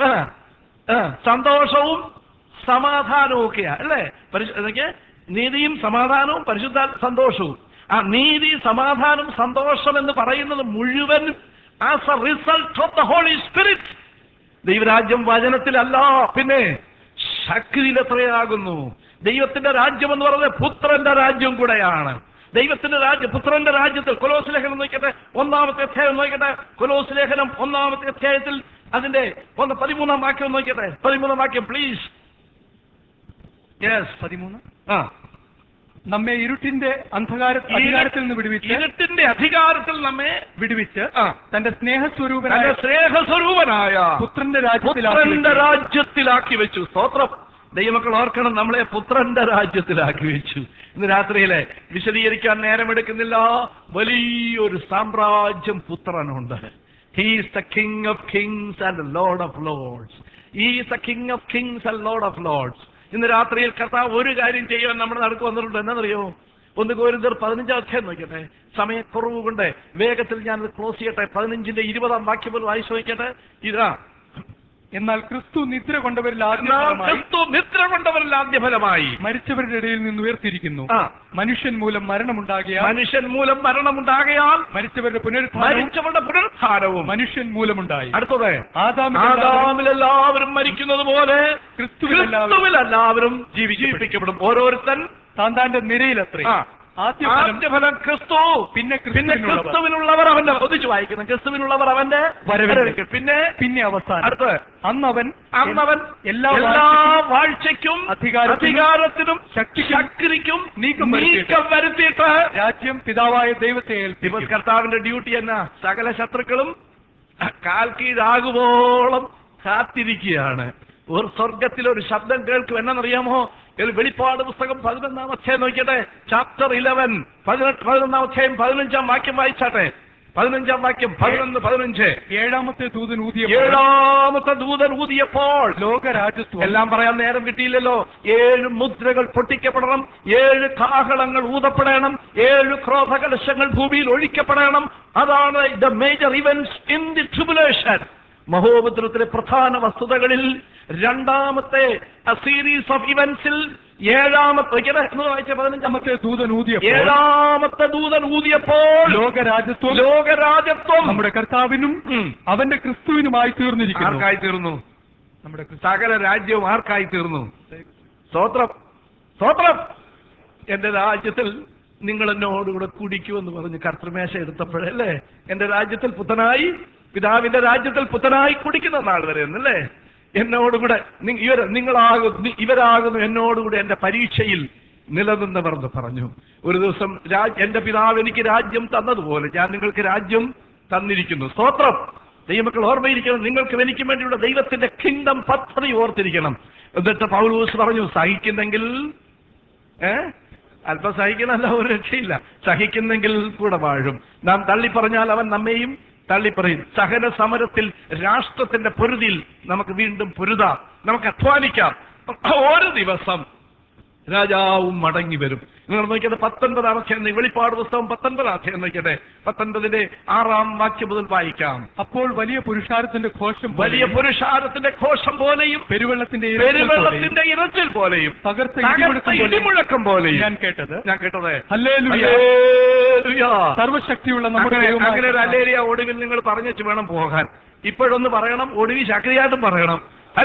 സന്തോഷവും സമാധാനവും ഒക്കെയാ അല്ലേ? പരിശു നീതിയും സമാധാനവും പരിശുദ്ധ സന്തോഷവും. ആ നീതി, സമാധാനം, സന്തോഷം എന്ന് പറയുന്നത് മുഴുവൻ as a result of the Holy Spirit. ദൈവരാജ്യം വചനത്തിലല്ല, പിന്നെ ശക്തിയിൽ എത്രയാകുന്നു. ദൈവത്തിന്റെ രാജ്യം എന്ന് പറയുന്നത് പുത്രന്റെ രാജ്യം കൂടെയാണ്. ദൈവത്തിന്റെ രാജ്യം, പുത്രന്റെ രാജ്യത്തിൽ കൊലോസ് ലേഖനം നോക്കട്ടെ, ഒന്നാമത്തെ അധ്യായം നോക്കട്ടെ. കൊലോസ് ലേഖനം ഒന്നാമത്തെ അധ്യായത്തിൽ അതിന്റെ ഒന്ന് പതിമൂന്നാം വാക്യം നോക്കട്ടെ. പതിമൂന്നാം വാക്യം പ്ലീസ്. യെസ്, പതിമൂന്ന്. ആ നമ്മെ ഇരുട്ടിന്റെ അന്ധകാര അധികാരത്തിൽ നിന്ന് വിടുവിച്ച് ഇരുട്ടിന്റെ അധികാരത്തിൽ നമ്മെ വിടുവിച്ച് തന്റെ സ്നേഹസ്വരൂപനായ സ്നേഹസ്വരൂപനായ പുത്രന്റെ രാജ്യത്തിൽ പുത്രന്റെ രാജ്യത്തിലാക്കി വെച്ചു. സ്തോത്രം. ദൈവമക്കൾ ഓർക്കണം, നമ്മളെ പുത്രന്റെ രാജ്യത്തിലാക്കി വെച്ചു. ഇന്ന് രാത്രിയിലെ വിശദീകരിക്കാൻ നേരമെടുക്കുന്നില്ല. വലിയൊരു സാമ്രാജ്യം പുത്രനുണ്ട്. He is the King of Kings and the Lord of Lords. He is the King of Kings and Lord of Lords. ഇന്ന് രാത്രിയിൽ കർത്താവ് ഒരു കാര്യം ചെയ്യാൻ നമ്മുടെ നടുക്ക് വന്നിട്ടുണ്ട്. എന്നറിയോ? ഒന്ന് കൊരിന്ത്യർ പതിനഞ്ചാം അധ്യായം നോക്കട്ടെ. സമയക്കുറവ് കൊണ്ട് വേഗത്തിൽ ഞാനത് ക്ലോസ് ചെയ്യട്ടെ. പതിനഞ്ചിന്റെ ഇരുപതാം വാക്യം പോലും വായിച്ചു നോക്കട്ടെ. ഇതാ, എന്നാൽ ക്രിസ്തു നിദ്ര കൊണ്ടവരിൽ ക്രിസ്തു നിദ്ര കൊണ്ടവരിൽ ആദ്യ ഫലമായി മരിച്ചവരുടെ ഇടയിൽ നിന്ന് ഉയർത്തിയിരിക്കുന്നു. മനുഷ്യൻ മൂലം മരണമുണ്ടാകയാൽ മനുഷ്യൻ മൂലം മരണമുണ്ടാകയാൽ മരിച്ചവരുടെ മരിച്ചവരുടെ പുനരുത്ഥാനവും മനുഷ്യൻ മൂലമുണ്ടായി. അടുത്തത്, ആദാമിലെല്ലാവരും മരിക്കുന്നത് പോലെ ക്രിസ്തുവിലെല്ലാവരും ജീവിപ്പിക്കപ്പെടും. ഓരോരുത്തൻ താൻ താന്റെ നിരയിലത്രേ. ആദ്യഫലം ക്രിസ്തു, പിന്നെ ക്രിസ്തുവിനുള്ളവർ അവന്റെ ഒന്നിച്ചു വായിക്കണം. ക്രിസ്തുവിനുള്ളവർ അവന്റെ വരവേൽക്കും. പിന്നെ പിന്നെ അവസാനം അടുത്ത്, അന്നവൻ അന്നവൻ എല്ലാ വാഴ്ചയ്ക്കും അധികാരത്തിനും ശക്തിക്കും നീക്കം നീക്കം വരുത്തിയിട്ട് രാജ്യം പിതാവായ ദൈവത്തെ ഏൽപ്പിക്കും. കർത്താവിന്റെ ഡ്യൂട്ടി എന്നാ? സകല ശത്രുക്കളും കാൽ കീഴാകുവോളം കാത്തിരിക്കുകയാണ്. ഒരു സ്വർഗത്തിൽ ഒരു ശബ്ദം കേൾക്കും. എന്നറിയാമോ? വെളിപ്പാട് പുസ്തകം പതിനൊന്നാം അധ്യായം നോക്കിയട്ടെ. ചാപ്റ്റർ ഇലവൻ പതിനെട്ട് പതിനൊന്നാം അധ്യായം പതിനഞ്ചാം വാക്യം വായിച്ചാട്ടെ. പതിനഞ്ചാം വാക്യം, പതിനൊന്ന് പതിനഞ്ച്. ഏഴാമത്തെ ദൂതൻ ഊതിയ ഏഴാമത്തെ ദൂതൻ ഊതിയപ്പോൾ ലോകരാജ്യത്വം, എല്ലാം പറയാൻ നേരം കിട്ടിയില്ലല്ലോ. ഏഴ് മുദ്രകൾ പൊട്ടിക്കപ്പെടണം, ഏഴ് കാഹളങ്ങൾ ഊതപ്പെടണം, ഏഴ് ക്രോധകലശങ്ങൾ ഭൂമിയിൽ ഒഴിക്കപ്പെടണം. അതാണ് the major events in the tribulation. മഹോപദ്രവത്തിലെ പ്രധാന വസ്തുതകളിൽ രണ്ടാമത്തെ സീരീസ് ഓഫ് ഇവന്റ്സിൽ ഏഴാമത്തെ പതിനഞ്ചാമത്തെ ദൂതൻ ഊതിയപ്പോൾ ഏഴാമത്തെ ദൂതൻ ഊതിയപ്പോൾ ലോകരാജ്യത്വം ലോകരാജ്യത്വം നമ്മുടെ കർത്താവിനും അവന്റെ ക്രിസ്തുവിനുമായി തീർന്നിരിക്കുന്നു. ആർക്കായി തീർന്നു? നമ്മുടെ സകല രാജ്യവും ആർക്കായി തീർന്നു? സ്തോത്രം, സ്തോത്രം. എന്റെ രാജ്യത്തിൽ നിങ്ങൾ എന്നോടുകൂടെ കുടിക്കുമെന്ന് പറഞ്ഞ് കർത്തൃമേശ എടുത്തപ്പോഴല്ലേ എന്റെ രാജ്യത്തിൽ പുത്തനായി, പിതാവിന്റെ രാജ്യത്തിൽ പുത്തനായി കുടിക്കുന്ന നാൾ വരെ എന്നല്ലേ എന്നോടുകൂടെ ഇവർ നിങ്ങളാകുന്നു ഇവരാകുന്നു എന്നോടുകൂടെ എന്റെ പരീക്ഷയിൽ നിലനിന്നവർ എന്ന് പറഞ്ഞു. ഒരു ദിവസം എന്റെ പിതാവ് എനിക്ക് രാജ്യം തന്നതുപോലെ ഞാൻ നിങ്ങൾക്ക് രാജ്യം തന്നിരിക്കുന്നു. സ്തോത്രം. ദൈവമക്കൾ ഓർമ്മയിരിക്കണം, നിങ്ങൾക്കും എനിക്കും വേണ്ടിയുള്ള ദൈവത്തിന്റെ കിങ്ഡം പദ്ധതി ഓർത്തിരിക്കണം. എന്നിട്ട് പൗലോസ് പറഞ്ഞു, സഹിക്കുന്നെങ്കിൽ ഏഹ് അല്പം സഹിക്കണമല്ല, ഒരു രക്ഷയില്ല. സഹിക്കുന്നെങ്കിൽ കൂടെ വാഴും. നാം തള്ളി പറഞ്ഞാൽ അവൻ നമ്മെയും തള്ളിപ്പറയും. സഹന സമരത്തിൽ രാഷ്ട്രത്തിന്റെ പൊരുതിയിൽ നമുക്ക് വീണ്ടും പൊരുതാം, നമുക്ക് അധ്വാനിക്കാം. ഒരു ദിവസം രാജാവും മടങ്ങി വരും. നിങ്ങൾ നോക്കിയത് പത്തൊൻപതാം അധ്യായം, വെളിപ്പാട് പുസ്തകം പത്തൊൻപതാം അധ്യായം നോക്കിയട്ടെ. പത്തൊൻപതിന്റെ ആറാം വാക്യം മുതൽ വായിക്കാം. അപ്പോൾ വലിയ പുരുഷാരത്തിന്റെ ഘോഷം വലിയ പുരുഷാരത്തിന്റെ ഘോഷം പോലെയും പെരുവെള്ളത്തിന്റെ പെരുവെള്ളത്തിന്റെ ഇരച്ചിൽ പോലെയും തകർത്ത ഇടിമുഴക്കം പോലെയും ഞാൻ കേട്ടത് ഞാൻ കേട്ടത് ഹല്ലേലൂയ. സർവശക്തിയുള്ള നമ്മുടെ അങ്ങനെ ഒരു ഹല്ലേലൂയ ഒടുവിൽ നിങ്ങൾ പറഞ്ഞിട്ട് വേണം പോകാൻ. ഇപ്പോഴൊന്ന് പറയണം, ഒടുവിൽ ശക്തിയായിട്ടും പറയണം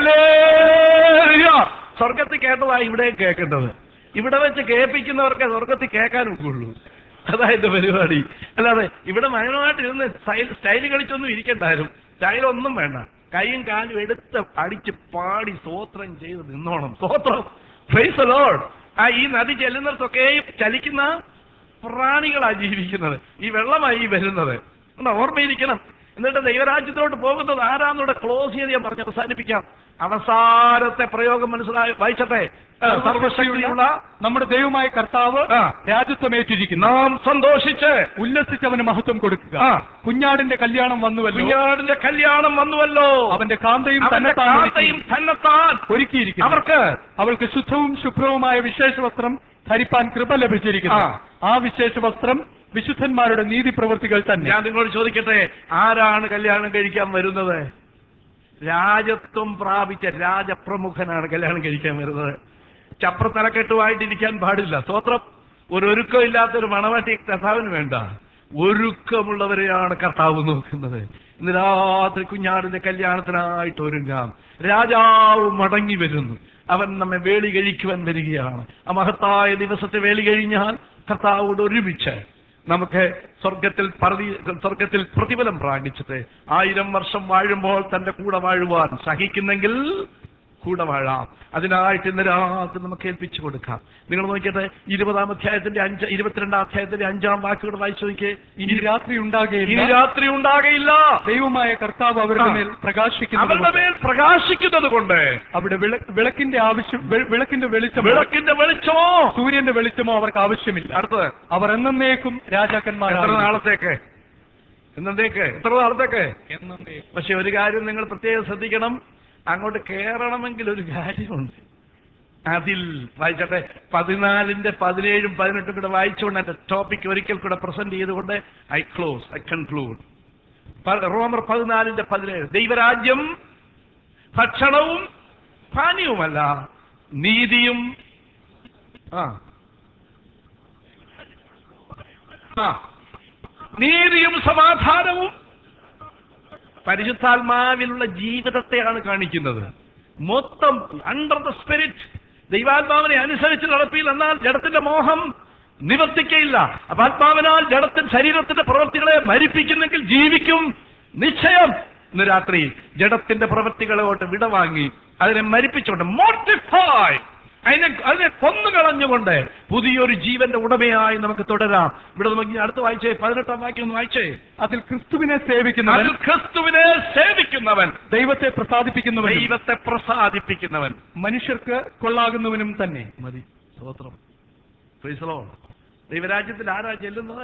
ഹല്ലേലൂയ. സ്വർഗത്തിൽ കേട്ടതായി ഇവിടെ കേൾക്കേണ്ടത്. ഇവിടെ വെച്ച് കേൾപ്പിക്കുന്നവർക്ക് സ്വർഗത്തിൽ കേൾക്കാൻ ഒക്കുള്ളൂ. അതായത് പരിപാടി. അല്ലാതെ ഇവിടെ മയനമായിട്ട് ഇരുന്ന് സ്റ്റൈൽ സ്റ്റൈല് കളിച്ചൊന്നും ഇരിക്കണ്ടായിരുന്നു. സ്റ്റൈലൊന്നും വേണ്ട. കൈയും കാലും എടുത്ത് അടിച്ച് പാടി സ്തോത്രം ചെയ്ത് നിന്നോണം. സ്തോത്രം, പ്രൈസ് ദി ലോർഡ്. ആ ഈ നദി ചെല്ലുന്നിടത്തൊക്കെ ചലിക്കുന്ന പ്രാണികളാ ജീവിക്കുന്നത്, ഈ വെള്ളമായി വരുന്നത്. എന്നാ ഓർമ്മയിരിക്കണം. എന്നിട്ട് ദൈവരാജ്യത്തോട്ട് പോകുന്നത് ആരാന്നൂടെ ക്ലോസ് ചെയ്ത് ഞാൻ പറഞ്ഞ് അവസാനിപ്പിക്കാം. അവസാനത്തെ പ്രയോഗം മനസ്സിലായി വായിച്ചട്ടെ. സർവശക്തിയുള്ള നമ്മുടെ ദൈവമായ കർത്താവ് രാജ്യത്വമേറ്റിരിക്കുന്നു. നാം സന്തോഷിച്ച് ഉല്ലസിച്ചവന് മഹത്വം കൊടുക്കുക. കുഞ്ഞാടിന്റെ കല്യാണം വന്നുവല്ലോ, കുഞ്ഞാടിന്റെ കല്യാണം വന്നുവല്ലോ. അവന്റെ കാന്തയും കാന്തയും തന്നെത്താൻ ഒരുക്കിയിരിക്കുന്നു. അവർക്ക് അവൾക്ക് ശുദ്ധവും ശുഭ്രവുമായ വിശേഷ വസ്ത്രം ധരിപ്പാൻ കൃപ ലഭിച്ചിരിക്കുന്നു. ആ വിശേഷ വസ്ത്രം വിശുദ്ധന്മാരുടെ നീതി പ്രവൃത്തികൾ തന്നെ. ഞാൻ നിങ്ങളോട് ചോദിക്കട്ടെ, ആരാണ് കല്യാണം കഴിക്കാൻ വരുന്നത്? രാജത്വം പ്രാപിച്ച രാജപ്രമുഖനാണ് കല്യാണം കഴിക്കാൻ വരുന്നത്. ചപ്രത്തലക്കെട്ടുമായിട്ടിരിക്കാൻ പാടില്ല. സ്തോത്രം. ഒരു ഒരുക്കം ഇല്ലാത്തൊരു മണവാട്ടി കർത്താവിന് വേണ്ട. ഒരുക്കമുള്ളവരെയാണ് കർത്താവ് നോക്കുന്നത്. ഇന്ന് രാത്രി കുഞ്ഞാടിന്റെ കല്യാണത്തിനായിട്ട് ഒരുങ്ങാം. രാജാവ് മടങ്ങി വരുന്നു. അവൻ നമ്മെ വേളി കഴിക്കുവാൻ വരികയാണ്. ആ മഹത്തായ ദിവസത്തെ വേളി കഴിഞ്ഞാൽ കർത്താവോട് ഒരുമിച്ച് നമുക്ക് സ്വർഗത്തിൽ പറതി സ്വർഗത്തിൽ പ്രതിഫലം പ്രാപിച്ചിട്ട് ആയിരം വർഷം വാഴുമ്പോൾ തന്റെ കൂടെ വാഴുവാൻ സഹിക്കുന്നെങ്കിൽ കൂടെ വാഴാം. അതിനായിട്ട് ഇന്ന് രാത്രി നമുക്ക് ഏൽപ്പിച്ചു കൊടുക്കാം. നിങ്ങൾ നോക്കിയിട്ട് ഇരുപതാം അധ്യായത്തിന്റെ അഞ്ച് ഇരുപത്തിരണ്ടാം അധ്യായത്തിന്റെ അഞ്ചാം വാക്കുകൾ വായിച്ചു നോക്കിയേ. ഇനി രാത്രി ഉണ്ടാകുകയില്ല, ഇനി രാത്രി ഉണ്ടാകയില്ല. ദൈവമായ കർത്താവ് അവരുടെ മേൽ പ്രകാശിക്കുന്നു. അവരുടെ മേൽ പ്രകാശിക്കുന്നത് കൊണ്ട് അവിടെ വിളക്കിന്റെ ആവശ്യം വിളക്കിന്റെ വെളിച്ചം വിളക്കിന്റെ വെളിച്ചമോ സൂര്യന്റെ വെളിച്ചമോ അവർക്ക് ആവശ്യമില്ല. അടുത്തത്, അവർ എന്നേക്കും രാജാക്കന്മാർ. എത്ര നാളത്തേക്ക്? എന്നേക്ക്? എത്ര നാളത്തേക്ക്? പക്ഷെ ഒരു കാര്യം നിങ്ങൾ പ്രത്യേകം ശ്രദ്ധിക്കണം. അങ്ങോട്ട് കയറണമെങ്കിൽ ഒരു കാര്യമുണ്ട്. അതിൽ വായിച്ചട്ടെ, പതിനാലിന്റെ പതിനേഴും പതിനെട്ടും കൂടെ വായിച്ചുകൊണ്ട് എന്റെ ടോപ്പിക് ഒരിക്കൽ കൂടെ പ്രസന്റ് ചെയ്തുകൊണ്ട് ഐ ക്ലോസ് ഐ കൺക്ലൂഡ്. റോമർ പതിനാലിന്റെ പതിനേഴ്, ദൈവരാജ്യം ഭക്ഷണവും പാനീയവുമല്ല, നീതിയും ആ നീതിയും സമാധാനവും പരിശുദ്ധാത്മാവിലുള്ള ജീവിതത്തെയാണ് കാണിക്കുന്നത്. മൊത്തം അണ്ടർ ദ സ്പിരിറ്റ്, ദൈവാത്മാവിനെ അനുസരിച്ച് നടപ്പിൽ. എന്നാൽ ജഡത്തിന്റെ മോഹം നിവർത്തിക്കയില്ല. അപ്പൊ ആത്മാവിനാൽ ജഡത്തിന്റെ ശരീരത്തിന്റെ പ്രവൃത്തികളെ മരിപ്പിക്കുന്നെങ്കിൽ ജീവിക്കും നിശ്ചയം. ഇന്ന് രാത്രി ജഡത്തിന്റെ പ്രവൃത്തികളോട്ട് വിടവാങ്ങി അതിനെ മരിപ്പിച്ചുകൊണ്ട് മോർട്ടിഫൈ അതിനെ അതിനെ കൊന്നുകളഞ്ഞുകൊണ്ട് പുതിയൊരു ജീവന്റെ ഉടമയായി നമുക്ക് തുടരാം. ഇവിടെ നമുക്ക് അടുത്ത് വായിച്ചേ, പതിനെട്ടാം വാക്യം ഒന്ന് വായിച്ചേ. അതിൽ ക്രിസ്തുവിനെ സേവിക്കുന്നവൻ ക്രിസ്തുവിനെ സേവിക്കുന്നവൻ ദൈവത്തെ പ്രസാദിപ്പിക്കുന്നവൻ ദൈവത്തെ പ്രസാദിപ്പിക്കുന്നവൻ മനുഷ്യർക്ക് കൊള്ളാകുന്നവനും തന്നെ. മതി. സ്തോത്രം. Praise the Lord. ദൈവരാജ്യത്തിൽ ആരാ ചെല്ലുന്നത്?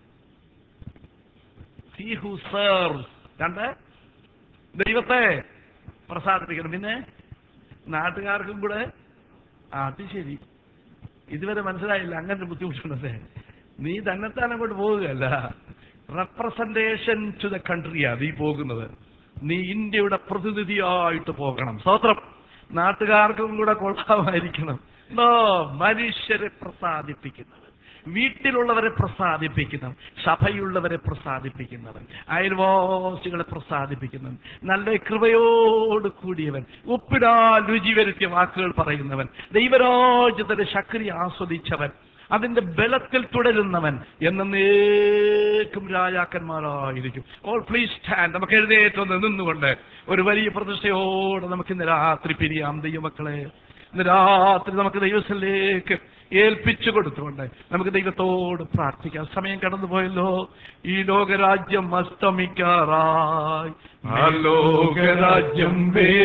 He who serves. രണ്ട്, ദൈവത്തെ പ്രസാദിപ്പിക്കണം. പിന്നെ നാട്ടുകാർക്കും കൂടെ അത് ശരി, ഇതുവരെ മനസ്സിലായില്ല, അങ്ങനെ ബുദ്ധിമുട്ടുണ്ടല്ലേ? നീ തന്നെത്താൻ അങ്ങോട്ട് പോവുകയല്ല, റെപ്രസെന്റേഷൻ ടു ദ കൺട്രിയാ നീ പോകുന്നത്. നീ ഇന്ത്യയുടെ പ്രതിനിധിയായിട്ട് പോകണം. സ്തോത്രം. നാട്ടുകാർക്കും കൂടെ കൊള്ളാമായിരിക്കണം. നോ, മനുഷ്യരെ പ്രസാദിപ്പിക്കുന്നവൻ, വീട്ടിലുള്ളവരെ പ്രസാദിപ്പിക്കുന്നവൻ, സഭയുള്ളവരെ പ്രസാദിപ്പിക്കുന്നവൻ, അയൽവാസികളെ പ്രസാദിപ്പിക്കുന്നവൻ, നല്ല കൃപയോട് കൂടിയവൻ, ഉപ്പിടാൽ രുചി വരുത്തിയ വാക്കുകൾ പറയുന്നവൻ, ദൈവരാജ്യത്തിന്റെ ശക്തി ആസ്വദിച്ചവൻ, അതിന്റെ ബലത്തിൽ തുടരുന്നവൻ, എന്നേക്കും രാജാക്കന്മാരായിരിക്കും. All please stand. നമുക്ക് എഴുന്നേറ്റൊന്ന് നിന്നുകൊണ്ട് ഒരു വലിയ പ്രതിഷ്ഠയോടെ നമുക്ക് ഇന്ന് രാത്രി പിരിയാം. ദൈവമക്കളെ, ഇന്ന് രാത്രി നമുക്ക് ദൈവത്തിലേക്ക് ഏൽപ്പിച്ചു കൊടുത്തുകൊണ്ട് നമുക്ക് ദൈവത്തോട് പ്രാർത്ഥിക്കാം. സമയം കടന്നുപോയല്ലോ. ഈ ലോകരാജ്യം അസ്തമിക്കാറായി, ആ ലോകരാജ്യം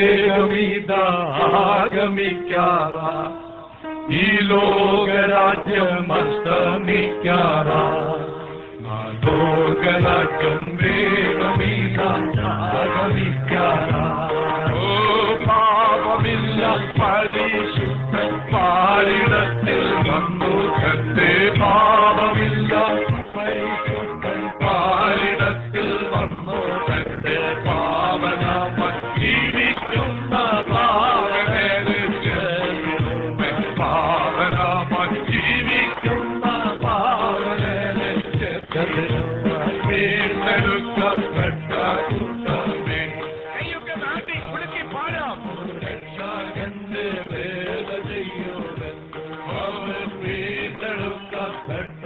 വേഗമിതാഗമിക്കാറായി, ഈ ലോകരാജ്യം അസ്തമിക്കാറായി, ആ ലോകരാജ്യം വേഗമിതാഗമിക്കാറായി. ഓ പാപമില്ല പരിശുദ്ധൻ പാരിടത്തിൽ വന്നു തന്റെ, പാപമില്ല പരിശുദ്ധൻ പാരിടത്തിൽ വന്നു തന്റെ, പാവനമായി ജീവിക്കുന്ന പാവനെ, പാവനമായി ജീവിക്കുന്ന പാവനെ വീണ്ടെടുക്കപ്പെട്ട കൂട്ടമേ. കൈയൊക്കെ നാട്ടി കുലുക്കി പാടാം. രക്ഷകന്റെ വേല ചെയ്യുമെന്ന് അവൻ വീണ്ടെടുക്കപ്പെട്ട